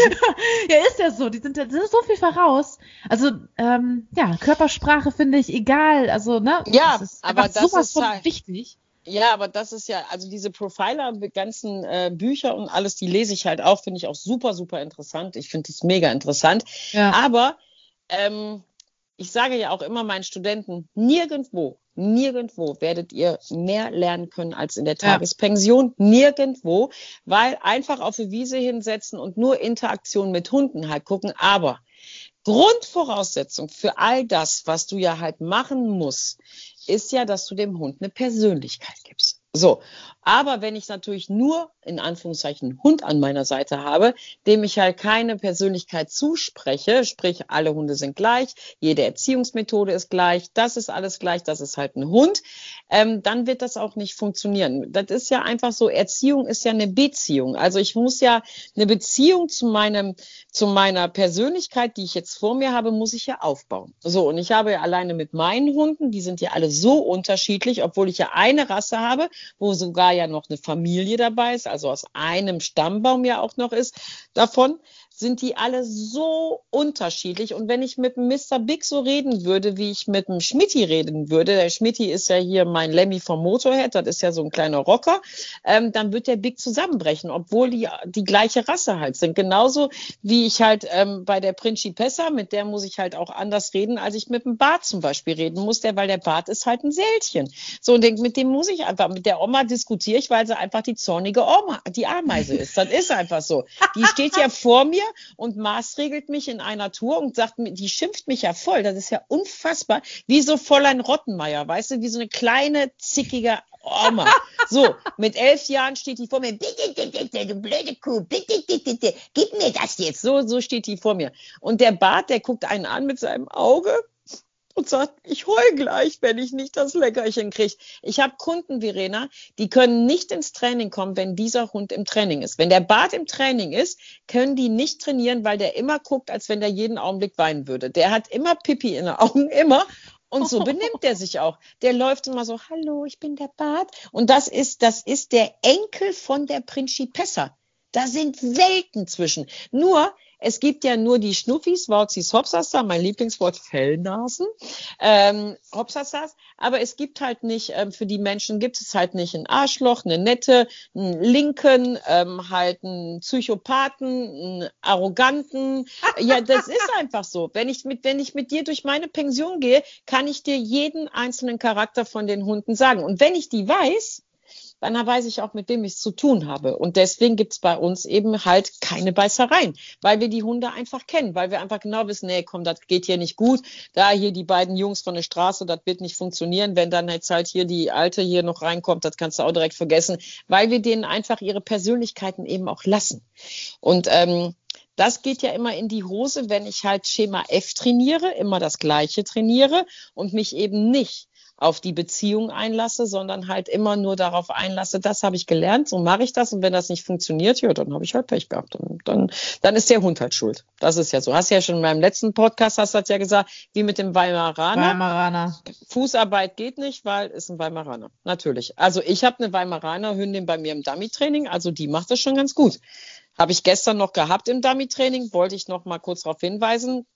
Ja, ist ja so, die sind ja so viel voraus. Also, ähm, ja, Körpersprache finde ich egal. Also, ne? Ja, das ist aber einfach das sowas ist von halt- wichtig. Ja, aber das ist ja, also diese Profiler, die ganzen äh, Bücher und alles, die lese ich halt auch, finde ich auch super, super interessant. Ich finde das mega interessant. Ja. Aber ähm, ich sage ja auch immer meinen Studenten, nirgendwo, nirgendwo werdet ihr mehr lernen können als in der Ja. Tagespension. Nirgendwo, weil einfach auf die Wiese hinsetzen und nur Interaktion mit Hunden halt gucken. Aber Grundvoraussetzung für all das, was du ja halt machen musst, ist ja, dass du dem Hund eine Persönlichkeit gibst. So, aber wenn ich natürlich nur in Anführungszeichen einen Hund an meiner Seite habe, dem ich halt keine Persönlichkeit zuspreche, sprich alle Hunde sind gleich, jede Erziehungsmethode ist gleich, das ist alles gleich, das ist halt ein Hund, ähm, dann wird das auch nicht funktionieren. Das ist ja einfach so, Erziehung ist ja eine Beziehung. Also ich muss ja eine Beziehung zu meinem, zu meiner Persönlichkeit, die ich jetzt vor mir habe, muss ich ja aufbauen. So, und ich habe ja alleine mit meinen Hunden, die sind ja alle so unterschiedlich, obwohl ich ja eine Rasse habe, wo sogar ja noch eine Familie dabei ist, also aus einem Stammbaum ja auch noch ist. Davon sind die alle so unterschiedlich. Und wenn ich mit dem Mister Big so reden würde, wie ich mit dem Schmitty reden würde, der Schmitty ist ja hier mein Lemmy vom Motorhead, das ist ja so ein kleiner Rocker, ähm, dann wird der Big zusammenbrechen, obwohl die die gleiche Rasse halt sind. Genauso wie ich halt ähm, bei der Principessa, mit der muss ich halt auch anders reden, als ich mit dem Bart zum Beispiel reden muss, der, weil der Bart ist halt ein Sältchen. So, und denk, mit dem muss ich einfach, mit der Oma diskutiere ich, weil sie einfach die zornige Oma, die Ameise ist. Das ist einfach so. Die steht ja vor mir und maßregelt mich in einer Tour und sagt mir, die schimpft mich ja voll. Das ist ja unfassbar. Wie so Fräulein Rottenmeier, weißt du, wie so eine kleine, zickige Oma. So, mit elf Jahren steht die vor mir, bitte, bitte, bitte, du blöde Kuh, bitte, bitte, bitte, gib mir das jetzt. So, so steht die vor mir. Und der Bart, der guckt einen an mit seinem Auge und sagt, ich heul gleich, wenn ich nicht das Leckerchen kriege. Ich habe Kunden, Verena, die können nicht ins Training kommen, wenn dieser Hund im Training ist. Wenn der Bart im Training ist, können die nicht trainieren, weil der immer guckt, als wenn der jeden Augenblick weinen würde. Der hat immer Pipi in den Augen, immer. Und so benimmt der sich auch. Der läuft immer so, hallo, ich bin der Bart. Und das ist, das ist der Enkel von der Principessa. Da sind Welten zwischen. Nur, es gibt ja nur die Schnuffis, Wauzis, Hopsasa, mein Lieblingswort, Fellnasen, ähm, Hopsasas, aber es gibt halt nicht, ähm, für die Menschen gibt es halt nicht ein Arschloch, eine Nette, einen Linken, ähm, halt einen Psychopathen, einen Arroganten. Ja, das ist einfach so. Wenn ich mit, wenn ich mit dir durch meine Pension gehe, kann ich dir jeden einzelnen Charakter von den Hunden sagen. Und wenn ich die weiß, dann weiß ich auch, mit wem ich es zu tun habe. Und deswegen gibt es bei uns eben halt keine Beißereien, weil wir die Hunde einfach kennen, weil wir einfach genau wissen, nee, komm, das geht hier nicht gut. Da hier die beiden Jungs von der Straße, das wird nicht funktionieren. Wenn dann jetzt halt hier die Alte hier noch reinkommt, das kannst du auch direkt vergessen, weil wir denen einfach ihre Persönlichkeiten eben auch lassen. Und ähm, das geht ja immer in die Hose, wenn ich halt Schema F trainiere, immer das Gleiche trainiere und mich eben nicht auf die Beziehung einlasse, sondern halt immer nur darauf einlasse, das habe ich gelernt, so mache ich das und wenn das nicht funktioniert, ja, dann habe ich halt Pech gehabt. Und dann, dann ist der Hund halt schuld. Das ist ja so. Hast ja schon in meinem letzten Podcast, hast du das ja gesagt, wie mit dem Weimaraner. Weimaraner. Fußarbeit geht nicht, weil es ein Weimaraner. Natürlich. Also ich habe eine Weimaraner Hündin bei mir im Dummy-Training, also die macht das schon ganz gut. Habe ich gestern noch gehabt im Dummy-Training, wollte ich noch mal kurz darauf hinweisen.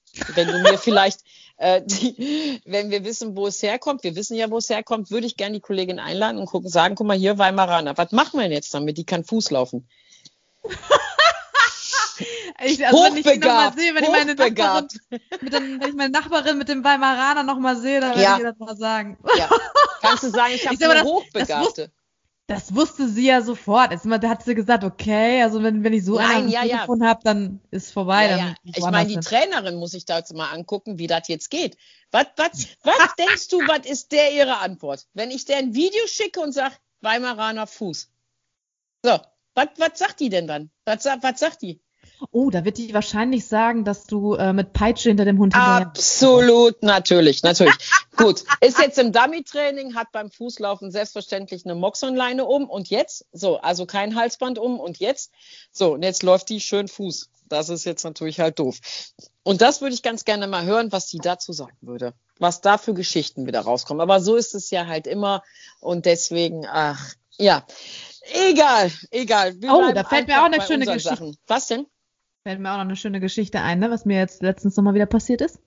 Wenn du mir vielleicht, äh, die, wenn wir wissen, wo es herkommt, wir wissen ja, wo es herkommt, würde ich gerne die Kollegin einladen und gucken, sagen, guck mal hier, Weimaraner, was machen wir denn jetzt damit? Die kann Fuß laufen. Ich, also wenn ich die noch mal sehe, wenn ich meine hochbegabt. Nachbarin, mit dem, wenn ich meine Nachbarin mit dem Weimaraner noch mal sehe, dann Ja. werde ich ihr das mal sagen. Ja. Kannst du sagen, ich habe Ich sag mal, eine das- Hochbegabte. Das wusste sie ja sofort. Jetzt mal, da hat sie gesagt, okay, also wenn, wenn ich so Nein, einen am ja, ja. Telefon habe, dann ist vorbei. Ja, dann ja. gehe Ich woanders meine, die hin. Trainerin muss sich da jetzt mal angucken, wie das jetzt geht. Was, was, was denkst du, was ist der ihre Antwort? Wenn ich der ein Video schicke und sage, Weimaraner Fuß. So, was, was sagt die denn dann? Was, sa- was sagt die? Oh, da wird die wahrscheinlich sagen, dass du äh, mit Peitsche hinter dem Hund hinterher. Absolut, natürlich, natürlich. Gut, ist jetzt im Dummy-Training, hat beim Fußlaufen selbstverständlich eine Moxonleine um und jetzt, so, also kein Halsband um und jetzt, so, und jetzt läuft die schön Fuß. Das ist jetzt natürlich halt doof. Und das würde ich ganz gerne mal hören, was die dazu sagen würde. Was da für Geschichten wieder rauskommen. Aber so ist es ja halt immer und deswegen, ach, ja, egal, egal. Wir Oh, bleiben da fällt mir einfach auch eine bei schöne unseren Geschichte. Sachen. Was denn? Fällt mir auch noch eine schöne Geschichte ein, ne, was mir jetzt letztens nochmal wieder passiert ist.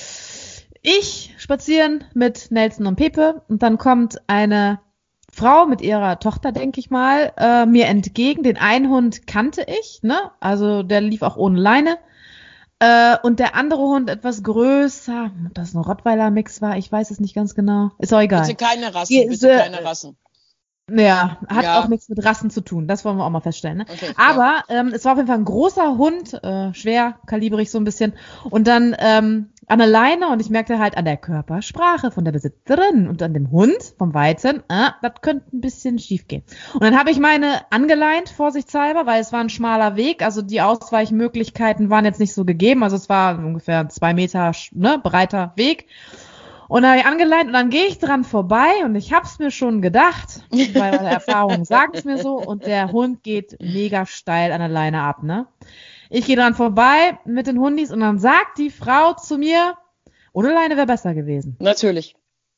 Ich spazieren mit Nelson und Pepe und dann kommt eine Frau mit ihrer Tochter, denke ich mal, äh, mir entgegen. Den einen Hund kannte ich, ne? Also der lief auch ohne Leine. Äh, und der andere Hund etwas größer, ob das ein Rottweiler-Mix war, ich weiß es nicht ganz genau. Ist auch egal. Bitte keine Rassen, Die- bitte äh, keine Rassen. Ja, hat Ja. auch nichts mit Rassen zu tun. Das wollen wir auch mal feststellen. Ne? Okay, Aber ähm, es war auf jeden Fall ein großer Hund, äh, schwer, kalibrig so ein bisschen. Und dann ähm, an der Leine und ich merkte halt an der Körpersprache von der Besitzerin und an dem Hund vom Weiten, äh, das könnte ein bisschen schief gehen. Und dann habe ich meine angeleint, vorsichtshalber, weil es war ein schmaler Weg. Also die Ausweichmöglichkeiten waren jetzt nicht so gegeben. Also es war ungefähr zwei Meter ne, breiter Weg. Und dann habe ich angeleint und dann gehe ich dran vorbei und ich hab's mir schon gedacht, weil meine Erfahrungen sagen es mir so und der Hund geht mega steil an der Leine ab, ne? Ich gehe dran vorbei mit den Hundis und dann sagt die Frau zu mir, ohne Leine wäre besser gewesen. Natürlich.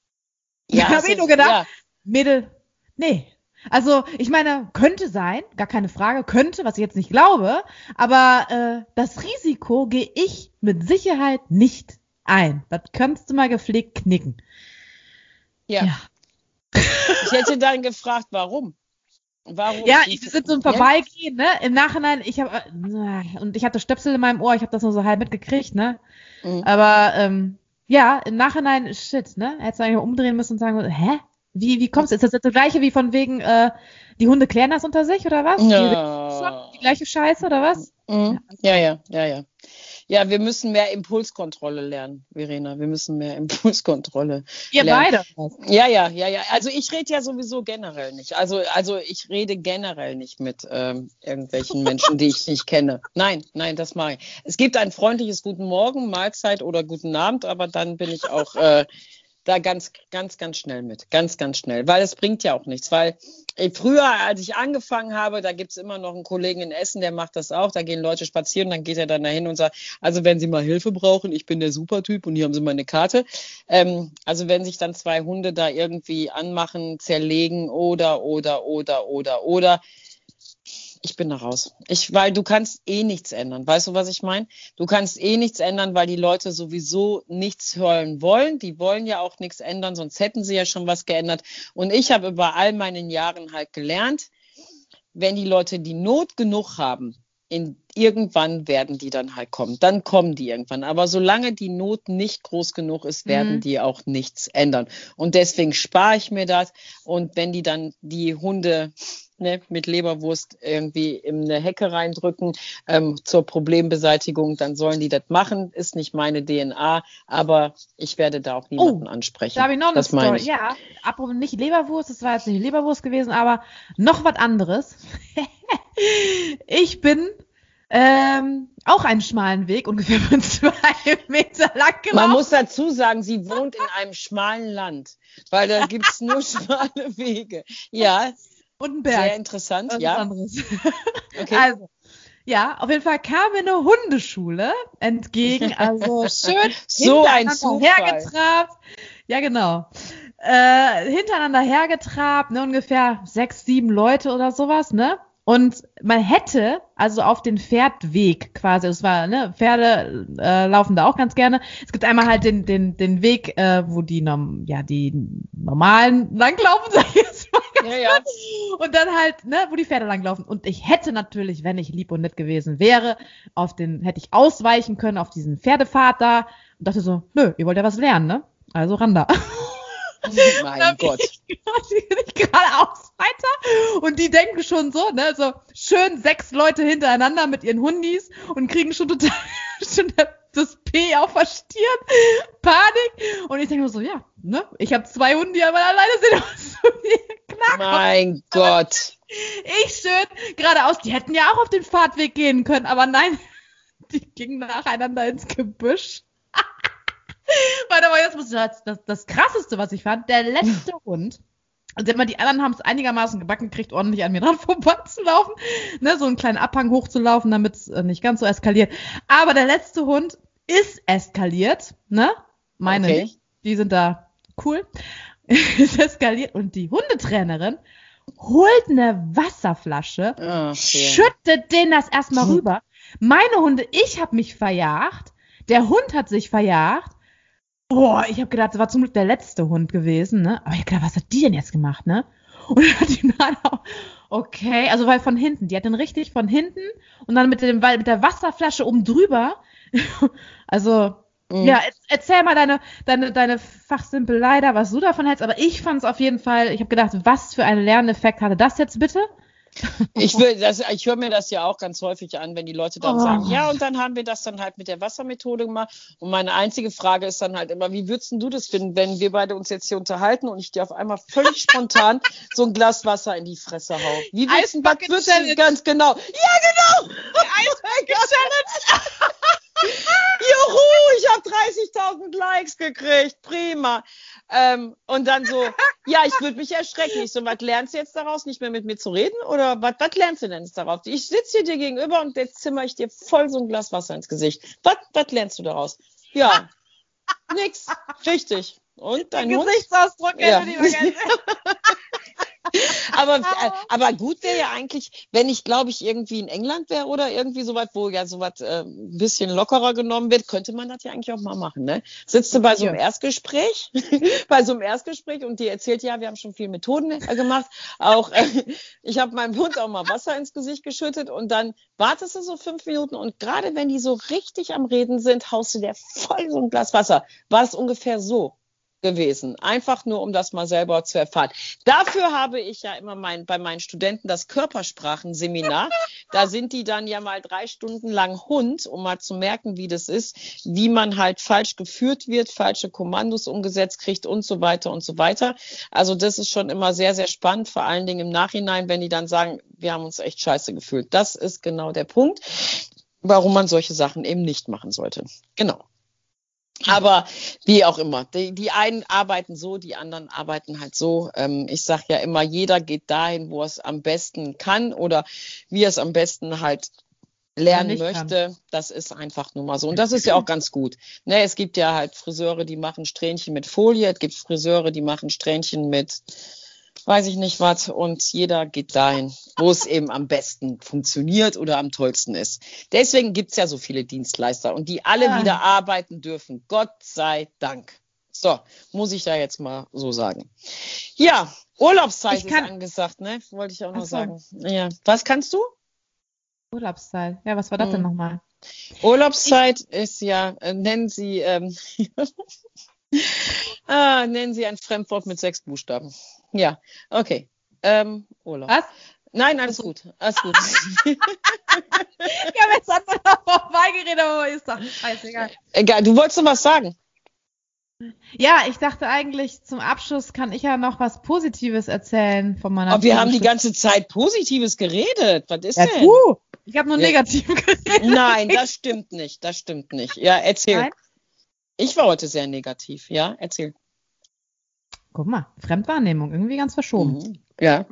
Ja, hab es ich ist- nur gedacht, ja. Mädel, nee. Also, ich meine, könnte sein, gar keine Frage, könnte, was ich jetzt nicht glaube, aber äh, das Risiko gehe ich mit Sicherheit nicht ein. Das kannst du mal gepflegt knicken. Ja. Ja. Ich hätte dann gefragt, warum? Warum? Ja, wir sind so im Vorbeigehen, ne? Im Nachhinein, ich habe und ich hatte Stöpsel in meinem Ohr, ich habe das nur so halb mitgekriegt, ne? Mhm. Aber ähm, ja, im Nachhinein, shit, ne? Hättest du eigentlich mal umdrehen müssen und sagen, hä? Wie, wie kommst du? Ist das jetzt das gleiche wie von wegen, äh, die Hunde klären das unter sich oder was? Ja. Die, die gleiche Scheiße oder was? Mhm. Ja, ja, ja, ja. Ja, wir müssen mehr Impulskontrolle lernen, Verena. Wir müssen mehr Impulskontrolle Ihr lernen. beide. Ja, ja, ja, ja. Also ich rede ja sowieso generell nicht. Also, also ich rede generell nicht mit ähm, irgendwelchen Menschen, die ich nicht kenne. Nein, nein, das mache ich. Es gibt ein freundliches Guten Morgen, Mahlzeit oder Guten Abend, aber dann bin ich auch äh, da ganz, ganz, ganz schnell mit. Ganz, ganz schnell. Weil es bringt ja auch nichts. Weil äh, früher, als ich angefangen habe, da gibt's immer noch einen Kollegen in Essen, der macht das auch. Da gehen Leute spazieren, dann geht er dann dahin und sagt, also wenn Sie mal Hilfe brauchen, ich bin der Supertyp und hier haben Sie meine Karte. Ähm, also wenn sich dann zwei Hunde da irgendwie anmachen, zerlegen oder, oder, oder, oder, oder, ich bin da raus. Ich, weil du kannst eh nichts ändern. Weißt du, was ich meine? Du kannst eh nichts ändern, weil die Leute sowieso nichts hören wollen. Die wollen ja auch nichts ändern, sonst hätten sie ja schon was geändert. Und ich habe über all meinen Jahren halt gelernt, wenn die Leute die Not genug haben, in, irgendwann werden die dann halt kommen. Dann kommen die irgendwann. Aber solange die Not nicht groß genug ist, werden Mhm. die auch nichts ändern. Und deswegen spare ich mir das. Und wenn die dann die Hunde ne, mit Leberwurst irgendwie in eine Hecke reindrücken ähm, zur Problembeseitigung, dann sollen die das machen. Ist nicht meine D N A, aber ich werde da auch niemanden Oh, ansprechen. Da habe ich noch eine Das meine Story. ich. Ja, apropos nicht Leberwurst, das war jetzt nicht Leberwurst gewesen, aber noch was anderes. Ich bin ähm, auch einen schmalen Weg, ungefähr von zwei Meter lang gelaufen. Man muss dazu sagen, sie wohnt in einem schmalen Land, weil da gibt's nur schmale Wege. Ja, und einen Berg. sehr interessant. Das ist Ja, anderes. okay. Also, ja, auf jeden Fall kam mir eine Hundeschule entgegen, also schön So ein hintereinander Zufall. hergetrabt. Ja, genau. Äh, hintereinander hergetrabt, ne, ungefähr sechs, sieben Leute oder sowas, ne? Und man hätte also auf den Pferdweg quasi, es war, ne, Pferde äh, laufen da auch ganz gerne. Es gibt einmal halt den den den Weg, äh, wo die norm, ja die normalen langlaufen, sag ich jetzt mal. Ja, ja. Und dann halt, ne, wo die Pferde langlaufen. Und ich hätte natürlich, wenn ich lieb und nett gewesen wäre, auf den hätte ich ausweichen können auf diesen Pferdepfad da und dachte so, nö, ihr wollt ja was lernen, ne? Also ran da. Oh mein Gott. Ich, ich geradeaus weiter und die denken schon so, ne, so schön sechs Leute hintereinander mit ihren Hundis und kriegen schon total schon das P auf der Stirn, Panik und ich denke nur so, ja, ne, ich habe zwei Hunde, die aber alleine sind so klar. Mein Gott. Ich schön geradeaus, die hätten ja auch auf den Fahrtweg gehen können, aber nein, die gingen nacheinander ins Gebüsch. Warte mal, jetzt muss ich das, das, das Krasseste, was ich fand, der letzte Hund, also die anderen haben es einigermaßen gebacken gekriegt, ordentlich an mir dran vorbeizulaufen, ne, so einen kleinen Abhang hochzulaufen, damit es äh, nicht ganz so eskaliert. Aber der letzte Hund ist eskaliert, ne, meine Okay. nicht, die sind da cool, ist eskaliert und die Hundetrainerin holt eine Wasserflasche, Ach, ja. schüttet den das erstmal rüber. Meine Hunde, ich habe mich verjagt, der Hund hat sich verjagt. Boah, ich habe gedacht, das war zum Glück der letzte Hund gewesen, ne? Aber ich hab gedacht, was hat die denn jetzt gemacht, ne? Und dann hat die dann auch, okay, also weil von hinten, die hat den richtig von hinten und dann mit dem mit der Wasserflasche oben drüber. Also, Mhm. ja, er- erzähl mal deine deine deine Fachsimpelei da, was du davon hältst, aber ich fand es auf jeden Fall, ich habe gedacht, was für einen Lerneffekt hatte das jetzt bitte? Ich will das, ich höre mir das ja auch ganz häufig an, wenn die Leute dann Oh. sagen, ja, und dann haben wir das dann halt mit der Wassermethode gemacht. Und meine einzige Frage ist dann halt immer, wie würdest denn du das finden, wenn wir beide uns jetzt hier unterhalten und ich dir auf einmal völlig spontan so ein Glas Wasser in die Fresse hau? Wie würdest du, was Eisbucket würdest du Challenge. ganz genau? Ja, genau! Juhu, ich habe dreißigtausend Likes gekriegt, prima. Ähm, und dann so, ja, ich würde mich erschrecken. Ich so, was lernst du jetzt daraus, nicht mehr mit mir zu reden? Oder was, was lernst du denn jetzt daraus? Ich sitze hier dir gegenüber und jetzt zimmer ich dir voll so ein Glas Wasser ins Gesicht. Was, was lernst du daraus? Ja, nix, richtig. Und dein Hund? Gesichtsausdruck, Ja. hätte die mal gerne- Aber, äh, aber gut wäre ja eigentlich, wenn ich, glaube ich, irgendwie in England wäre oder irgendwie sowas, wo ja sowas äh, ein bisschen lockerer genommen wird, könnte man das ja eigentlich auch mal machen, ne? Sitzt du bei so einem Erstgespräch, bei so einem Erstgespräch und die erzählt, ja, wir haben schon viele Methoden äh, gemacht, auch, äh, ich habe meinem Hund auch mal Wasser ins Gesicht geschüttet und dann wartest du so fünf Minuten und gerade wenn die so richtig am Reden sind, haust du dir voll so ein Glas Wasser. War es ungefähr so gewesen. Einfach nur, um das mal selber zu erfahren. Dafür habe ich ja immer mein, bei meinen Studenten das Körpersprachenseminar. Da sind die dann ja mal drei Stunden lang Hund, um mal zu merken, wie das ist, wie man halt falsch geführt wird, falsche Kommandos umgesetzt kriegt und so weiter und so weiter. Also das ist schon immer sehr, sehr spannend, vor allen Dingen im Nachhinein, wenn die dann sagen, wir haben uns echt scheiße gefühlt. Das ist genau der Punkt, warum man solche Sachen eben nicht machen sollte. Genau. Aber wie auch immer, die, die einen arbeiten so, die anderen arbeiten halt so. Ähm, ich sage ja immer, jeder geht dahin, wo er es am besten kann oder wie er es am besten halt lernen nicht möchte. kann. Das ist einfach nur mal so. Und das ist ja auch ganz gut. Ne, es gibt ja halt Friseure, die machen Strähnchen mit Folie. Es gibt Friseure, die machen Strähnchen mit weiß ich nicht was. Und jeder geht dahin, wo es eben am besten funktioniert oder am tollsten ist. Deswegen gibt's ja so viele Dienstleister und die alle Ah. wieder arbeiten dürfen. Gott sei Dank. So, muss ich da jetzt mal so sagen. Ja, Urlaubszeit Ich kann- ist angesagt, ne? Wollte ich auch noch Ach so. sagen. Ja. Was kannst du? Urlaubszeit. Ja, was war das denn Hm. nochmal? Urlaubszeit ist ja, äh, nennen Sie, ähm, ah, nennen Sie ein Fremdwort mit sechs Buchstaben. Ja, okay. Ähm, Urlaub. Was? Nein, alles gut. Alles gut. Ich habe jetzt an mir vorbeigeredet, aber ist doch scheißegal. Egal, du wolltest noch was sagen. Ja, ich dachte eigentlich, zum Abschluss kann ich ja noch was Positives erzählen von meiner Aber wir haben die Schule. ganze Zeit Positives geredet. Was ist Ja, denn? du! Ich habe nur Ja. negativ geredet. Nein, das stimmt nicht. Das stimmt nicht. Ja, erzähl. Nein? Ich war heute sehr negativ. Ja, erzähl. Guck mal, Fremdwahrnehmung, irgendwie ganz verschoben. Mhm. Ja.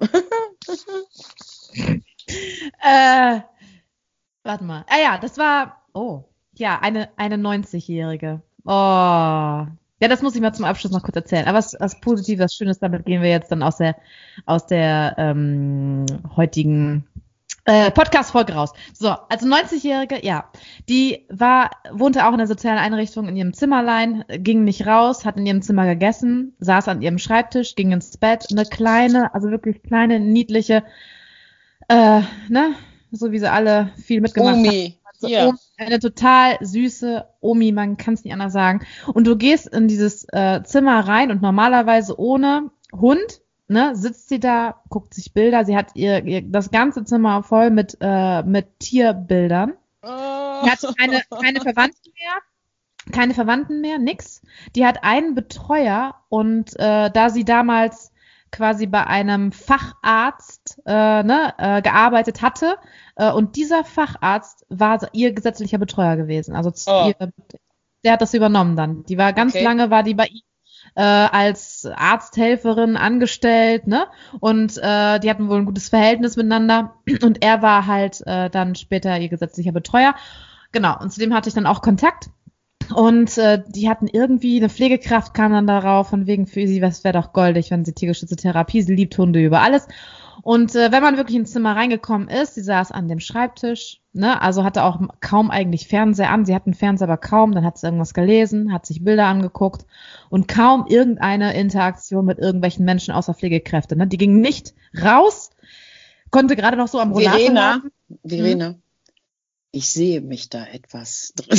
Äh, warte mal. Ah ja, das war, oh, ja, eine, eine neunzigjährige. Oh, ja, das muss ich mal zum Abschluss noch kurz erzählen. Aber was, was Positives, was Schönes, damit gehen wir jetzt dann aus der, aus der ähm, heutigen Äh, Podcast-Folge raus. So, also neunzigjährige, ja, die war, wohnte auch in der sozialen Einrichtung in ihrem Zimmerlein, ging nicht raus, hat in ihrem Zimmer gegessen, saß an ihrem Schreibtisch, ging ins Bett, eine kleine, also wirklich kleine, niedliche, äh, ne, so wie sie alle viel mitgemacht haben. Omi, Also ja. Omi, eine total süße Omi, man kann es nicht anders sagen. Und du gehst in dieses äh, Zimmer rein und normalerweise ohne Hund, ne, sitzt sie da, guckt sich Bilder, sie hat ihr, ihr das ganze Zimmer voll mit, äh, mit Tierbildern. Oh. Sie hatte keine, keine Verwandten mehr, keine Verwandten mehr, nix. Die hat einen Betreuer und äh, da sie damals quasi bei einem Facharzt äh, ne, äh, gearbeitet hatte äh, und dieser Facharzt war ihr gesetzlicher Betreuer gewesen. Also Oh. ihr, der hat das übernommen dann. Die war ganz Okay. lange, war die bei ihm äh, als Arzthelferin angestellt, ne? Und äh, die hatten wohl ein gutes Verhältnis miteinander. Und er war halt äh, dann später ihr gesetzlicher Betreuer. Genau, und zu dem hatte ich dann auch Kontakt. Und äh, die hatten irgendwie, eine Pflegekraft kam dann darauf, von wegen für sie, was wäre doch goldig, wenn sie tiergestützte Therapie, sie liebt Hunde über alles. Und äh, wenn man wirklich ins Zimmer reingekommen ist, sie saß an dem Schreibtisch, ne, also hatte auch kaum eigentlich Fernseher an, sie hatten Fernseher aber kaum, dann hat sie irgendwas gelesen, hat sich Bilder angeguckt und kaum irgendeine Interaktion mit irgendwelchen Menschen außer Pflegekräfte, ne, die ging nicht raus, konnte gerade noch so am Rollator Verena, laufen. Verena, ich sehe mich da etwas drin,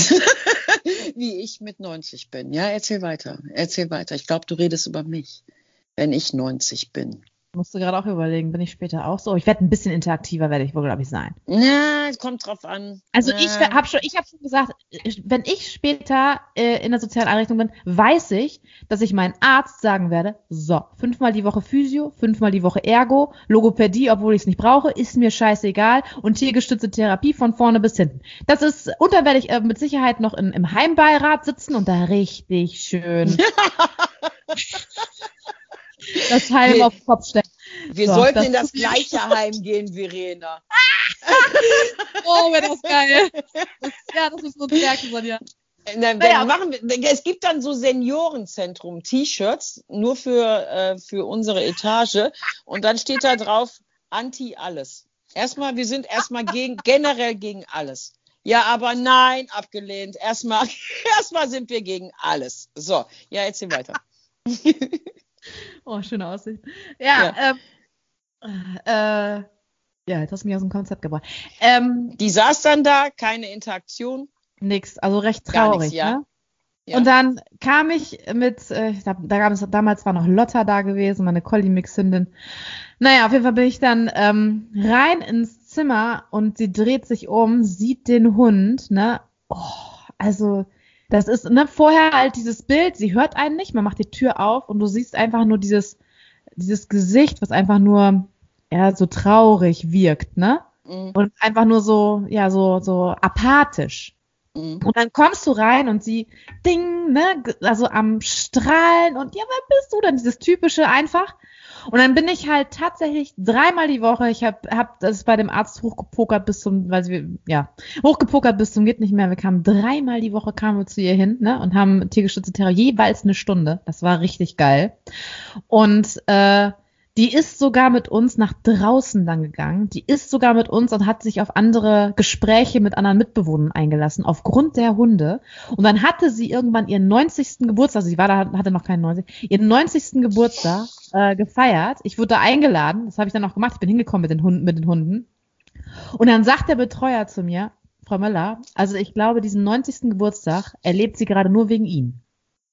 wie ich mit neunzig bin. Ja, erzähl weiter, erzähl weiter. Ich glaube, du redest über mich, wenn ich neunzig bin. Musste gerade auch überlegen, bin ich später auch so? Ich werde ein bisschen interaktiver, werde ich wohl, glaube ich, sein. Na, kommt drauf an. Also Na. ich habe schon, ich habe schon gesagt, wenn ich später äh, in der sozialen Einrichtung bin, weiß ich, dass ich meinen Arzt sagen werde, so, fünfmal die Woche Physio, fünfmal die Woche Ergo, Logopädie, obwohl ich es nicht brauche, ist mir scheißegal und tiergestützte Therapie von vorne bis hinten. Das ist, und dann werde ich äh, mit Sicherheit noch in, im Heimbeirat sitzen und da richtig schön das Heim Wir- auf den Kopf stellen. Wir So, sollten das in das tut mir gleiche Heim gehen, Verena. Oh, wäre das geil. Das, ja, das ist so ein Werk, Sonja. Äh, Dann Naja. machen wir, es gibt dann so Seniorenzentrum T-Shirts, nur für, äh, für unsere Etage. Und dann steht da drauf, anti alles. Erstmal, wir sind erstmal gegen, generell gegen alles. Ja, aber nein, abgelehnt. Erstmal, erstmal sind wir gegen alles. So, ja, erzähl weiter. Oh, schöne Aussicht. Ja, ähm, äh, ja, jetzt hast du mich aus dem Konzept gebracht. Ähm, Die saß dann da, keine Interaktion. nix, also recht Gar traurig, nichts, ja. ne? Ja. Und dann kam ich mit, äh, da, da gab es, damals war noch Lotta da gewesen, meine Collie-Mix-Hündin. Naja, auf jeden Fall bin ich dann ähm, rein ins Zimmer und sie dreht sich um, sieht den Hund, ne? Oh, also das ist, ne, vorher halt dieses Bild, sie hört einen nicht, man macht die Tür auf und du siehst einfach nur dieses, dieses Gesicht, was einfach nur, ja, so traurig wirkt, ne? Mhm. Und einfach nur so, ja, so, so apathisch. Mhm. Und dann kommst du rein und sie, ding, ne, also am Strahlen und ja, wer bist du? Dann dieses typische einfach. Und dann bin ich halt tatsächlich dreimal die Woche, ich habe hab das bei dem Arzt hochgepokert bis zum, weil sie, ja, hochgepokert bis zum geht nicht mehr. Wir kamen dreimal die Woche, kamen wir zu ihr hin, ne, und haben tiergestützte Therapie, jeweils eine Stunde. Das war richtig geil. Und äh, die ist sogar mit uns nach draußen dann gegangen. Die ist sogar mit uns und hat sich auf andere Gespräche mit anderen Mitbewohnern eingelassen, aufgrund der Hunde. Und dann hatte sie irgendwann ihren neunzigsten Geburtstag, also sie war da, hatte noch keinen neunzig, ihren neunzigsten Geburtstag äh, gefeiert. Ich wurde da eingeladen, das habe ich dann auch gemacht. Ich bin hingekommen mit den Hunden, mit den Hunden. Und dann sagt der Betreuer zu mir, Frau Möller, also ich glaube, diesen neunzigsten Geburtstag erlebt sie gerade nur wegen Ihnen.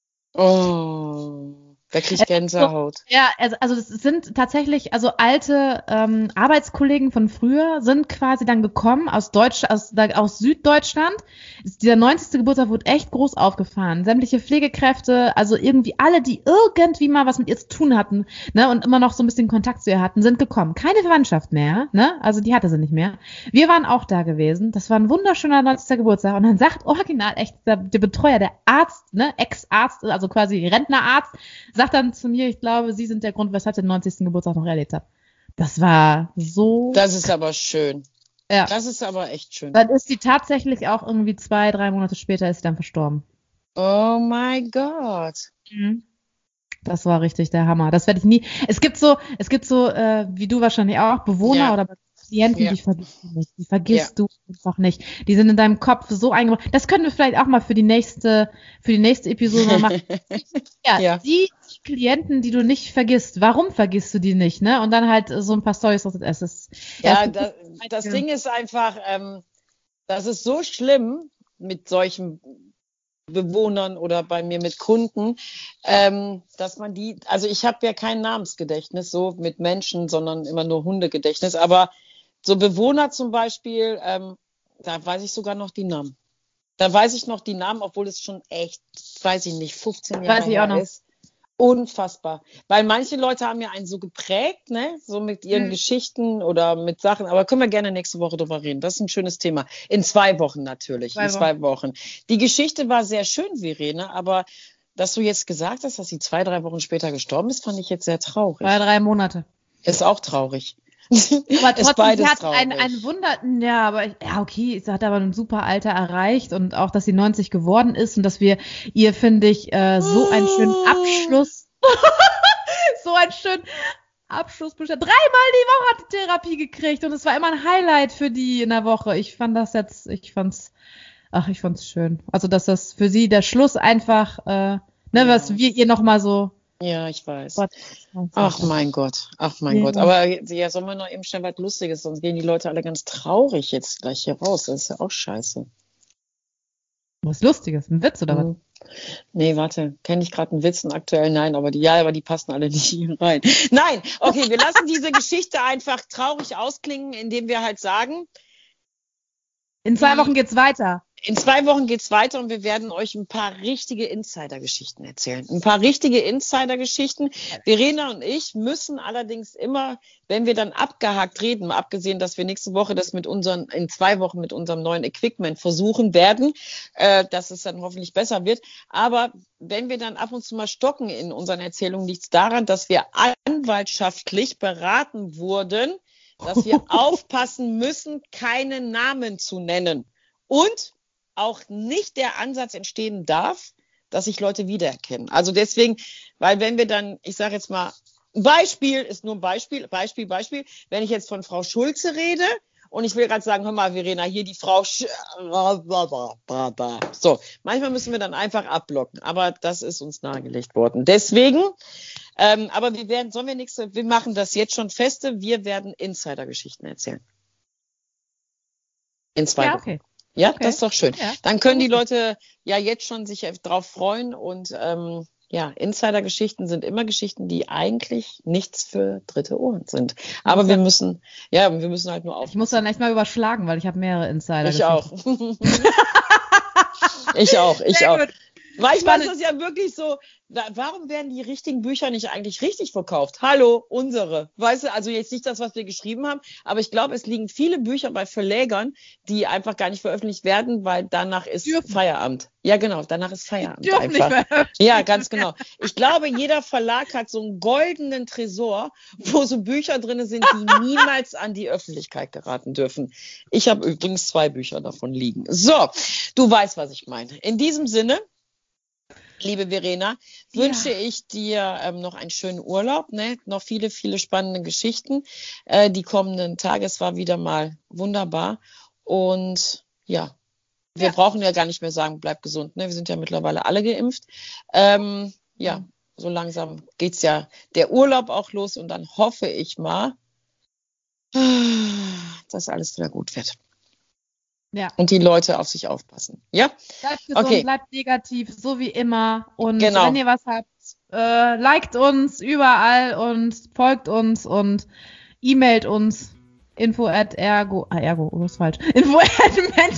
Oh, wirklich Gänsehaut. Ja, also, also das sind tatsächlich, also alte ähm, Arbeitskollegen von früher sind quasi dann gekommen aus Deutsch, aus, da, aus Süddeutschland. Dieser neunzigste Geburtstag wurde echt groß aufgefahren. Sämtliche Pflegekräfte, also irgendwie alle, die irgendwie mal was mit ihr zu tun hatten, ne, und immer noch so ein bisschen Kontakt zu ihr hatten, sind gekommen. Keine Verwandtschaft mehr, ne, also die hatte sie nicht mehr. Wir waren auch da gewesen. Das war ein wunderschöner neunzigster Geburtstag. Und dann sagt original echt der, der Betreuer, der Arzt, ne, Ex-Arzt, also quasi Rentnerarzt, sagt dann zu mir, ich glaube, Sie sind der Grund, weshalb ich den neunzigsten Geburtstag noch erlebt habe. Das war so... Das ist aber schön. Ja. Das ist aber echt schön. Dann ist sie tatsächlich auch irgendwie zwei, drei Monate später ist sie dann verstorben. Oh mein Gott. Mhm. Das war richtig der Hammer. Das werde ich nie... Es gibt so, es gibt so, äh, wie du wahrscheinlich auch, Bewohner Ja. oder Klienten, Ja. die vergisst du nicht. Die vergisst Ja. du einfach nicht. Die sind in deinem Kopf so eingebaut. Das können wir vielleicht auch mal für die nächste, für die nächste Episode mal machen. Ja, Ja. die Klienten, die du nicht vergisst. Warum vergisst du die nicht, ne? Und dann halt so ein paar Storys. Es ist, Ja, es das, ist- das Ding ist einfach, ähm, das ist so schlimm mit solchen Bewohnern oder bei mir mit Kunden, ähm, dass man die, also ich habe ja kein Namensgedächtnis so mit Menschen, sondern immer nur Hundegedächtnis, aber so Bewohner zum Beispiel, ähm, da weiß ich sogar noch die Namen. Da weiß ich noch die Namen, obwohl es schon echt, weiß ich nicht, fünfzehn Jahre Weiß ich auch her noch. ist. Unfassbar. Weil manche Leute haben ja einen so geprägt, ne, so mit ihren Mhm. Geschichten oder mit Sachen, aber können wir gerne nächste Woche drüber reden. Das ist ein schönes Thema. In zwei Wochen natürlich, Zwei in zwei Wochen. Die Geschichte war sehr schön, Verena, aber dass du jetzt gesagt hast, dass sie zwei, drei Wochen später gestorben ist, fand ich jetzt sehr traurig. Zwei, drei Monate. Ist auch traurig. Aber Ist trotzdem, beides sie hat traurig. ein, ein Wunder, ja, aber, ja, okay, sie hat aber ein super Alter erreicht und auch, dass sie neunzig geworden ist und dass wir ihr, finde ich, äh, so einen schönen Abschluss, so einen schönen Abschluss bestellt. Dreimal die Woche hat die Therapie gekriegt und es war immer ein Highlight für die in der Woche. Ich fand das jetzt, ich fand's, ach, ich fand's schön. Also, dass das für sie der Schluss einfach, äh, ne, Ja. was wir ihr nochmal so, Ja, ich weiß. Gott, Ach mein Gott, ach mein Ja. Gott. Aber ja, sollen wir noch eben schnell was Lustiges, sonst gehen die Leute alle ganz traurig jetzt gleich hier raus. Das ist ja auch scheiße. was Lustiges, ein Witz oder was? Mhm. Nee, warte, kenne ich gerade einen Witz, einen aktuellen? Nein, aber die, ja, aber die passen alle nicht hier rein. Nein, okay, wir lassen diese Geschichte einfach traurig ausklingen, indem wir halt sagen, In zwei Die- Wochen geht's weiter. in zwei Wochen geht's weiter und wir werden euch ein paar richtige Insider-Geschichten erzählen. Ein paar richtige Insider-Geschichten. Verena und ich müssen allerdings immer, wenn wir dann abgehakt reden, mal abgesehen, dass wir nächste Woche das mit unseren, in zwei Wochen mit unserem neuen Equipment versuchen werden, äh, dass es dann hoffentlich besser wird. Aber wenn wir dann ab und zu mal stocken in unseren Erzählungen, liegt es daran, dass wir anwaltschaftlich beraten wurden, dass wir aufpassen müssen, keine Namen zu nennen. Und auch nicht der Ansatz entstehen darf, dass sich Leute wiedererkennen. Also deswegen, weil wenn wir dann, ich sage jetzt mal, Beispiel ist nur ein Beispiel, Beispiel, Beispiel, wenn ich jetzt von Frau Schulze rede und ich will gerade sagen, hör mal, Verena, hier die Frau Sch so, manchmal müssen wir dann einfach abblocken, aber das ist uns nahegelegt worden. Deswegen, ähm, aber wir werden, sollen wir nächste, wir machen das jetzt schon feste, wir werden Insider-Geschichten erzählen. In zwei Ja, Wochen. okay. Ja, Okay. das ist doch schön. Ja. Dann können die Leute ja jetzt schon sich drauf freuen und ähm, ja, Insider-Geschichten sind immer Geschichten, die eigentlich nichts für dritte Ohren sind. Aber wir müssen, ja, wir müssen halt nur Ich aufpassen. muss dann echt mal überschlagen, weil ich habe mehrere Insider. Ich auch. ich auch, ich Sehr auch. gut. Manchmal ist Spannend. es ja wirklich so, wa- warum werden die richtigen Bücher nicht eigentlich richtig verkauft? Hallo, unsere. Weißt du, also jetzt nicht das, was wir geschrieben haben, aber ich glaube, es liegen viele Bücher bei Verlegern, die einfach gar nicht veröffentlicht werden, weil danach ist Dürfen. Feierabend. Ja, genau, danach ist Feierabend Dürfen einfach. nicht mehr. Ja, ganz genau. Ich glaube, jeder Verlag hat so einen goldenen Tresor, wo so Bücher drin sind, die niemals an die Öffentlichkeit geraten dürfen. Ich habe übrigens zwei Bücher davon liegen. So, du weißt, was ich meine. In diesem Sinne, liebe Verena, Ja. wünsche ich dir ähm, noch einen schönen Urlaub, ne? Noch viele, viele spannende Geschichten. Äh, die kommenden Tage, es war wieder mal wunderbar. Und ja, wir Ja. brauchen ja gar nicht mehr sagen, bleib gesund. Ne? Wir sind ja mittlerweile alle geimpft. Ähm, ja, so langsam geht's ja der Urlaub auch los und dann hoffe ich mal, dass alles wieder gut wird. Ja. Und die Leute auf sich aufpassen. Ja? Bleibt gesund, Okay. bleibt negativ, so wie immer. Und Genau. wenn ihr was habt, äh, liked uns überall und folgt uns und e-mailt uns. Info at ergo, ah, ergo, oh, ist falsch. Info at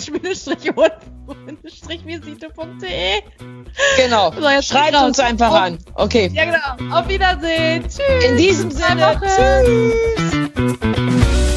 mensch-visite punkt de. Genau. So, jetzt Schreibt raus. uns einfach Auf- an. Okay. Ja, genau. Auf Wiedersehen. Tschüss. In diesem Bis in zwei Sinne. Wochen. Tschüss.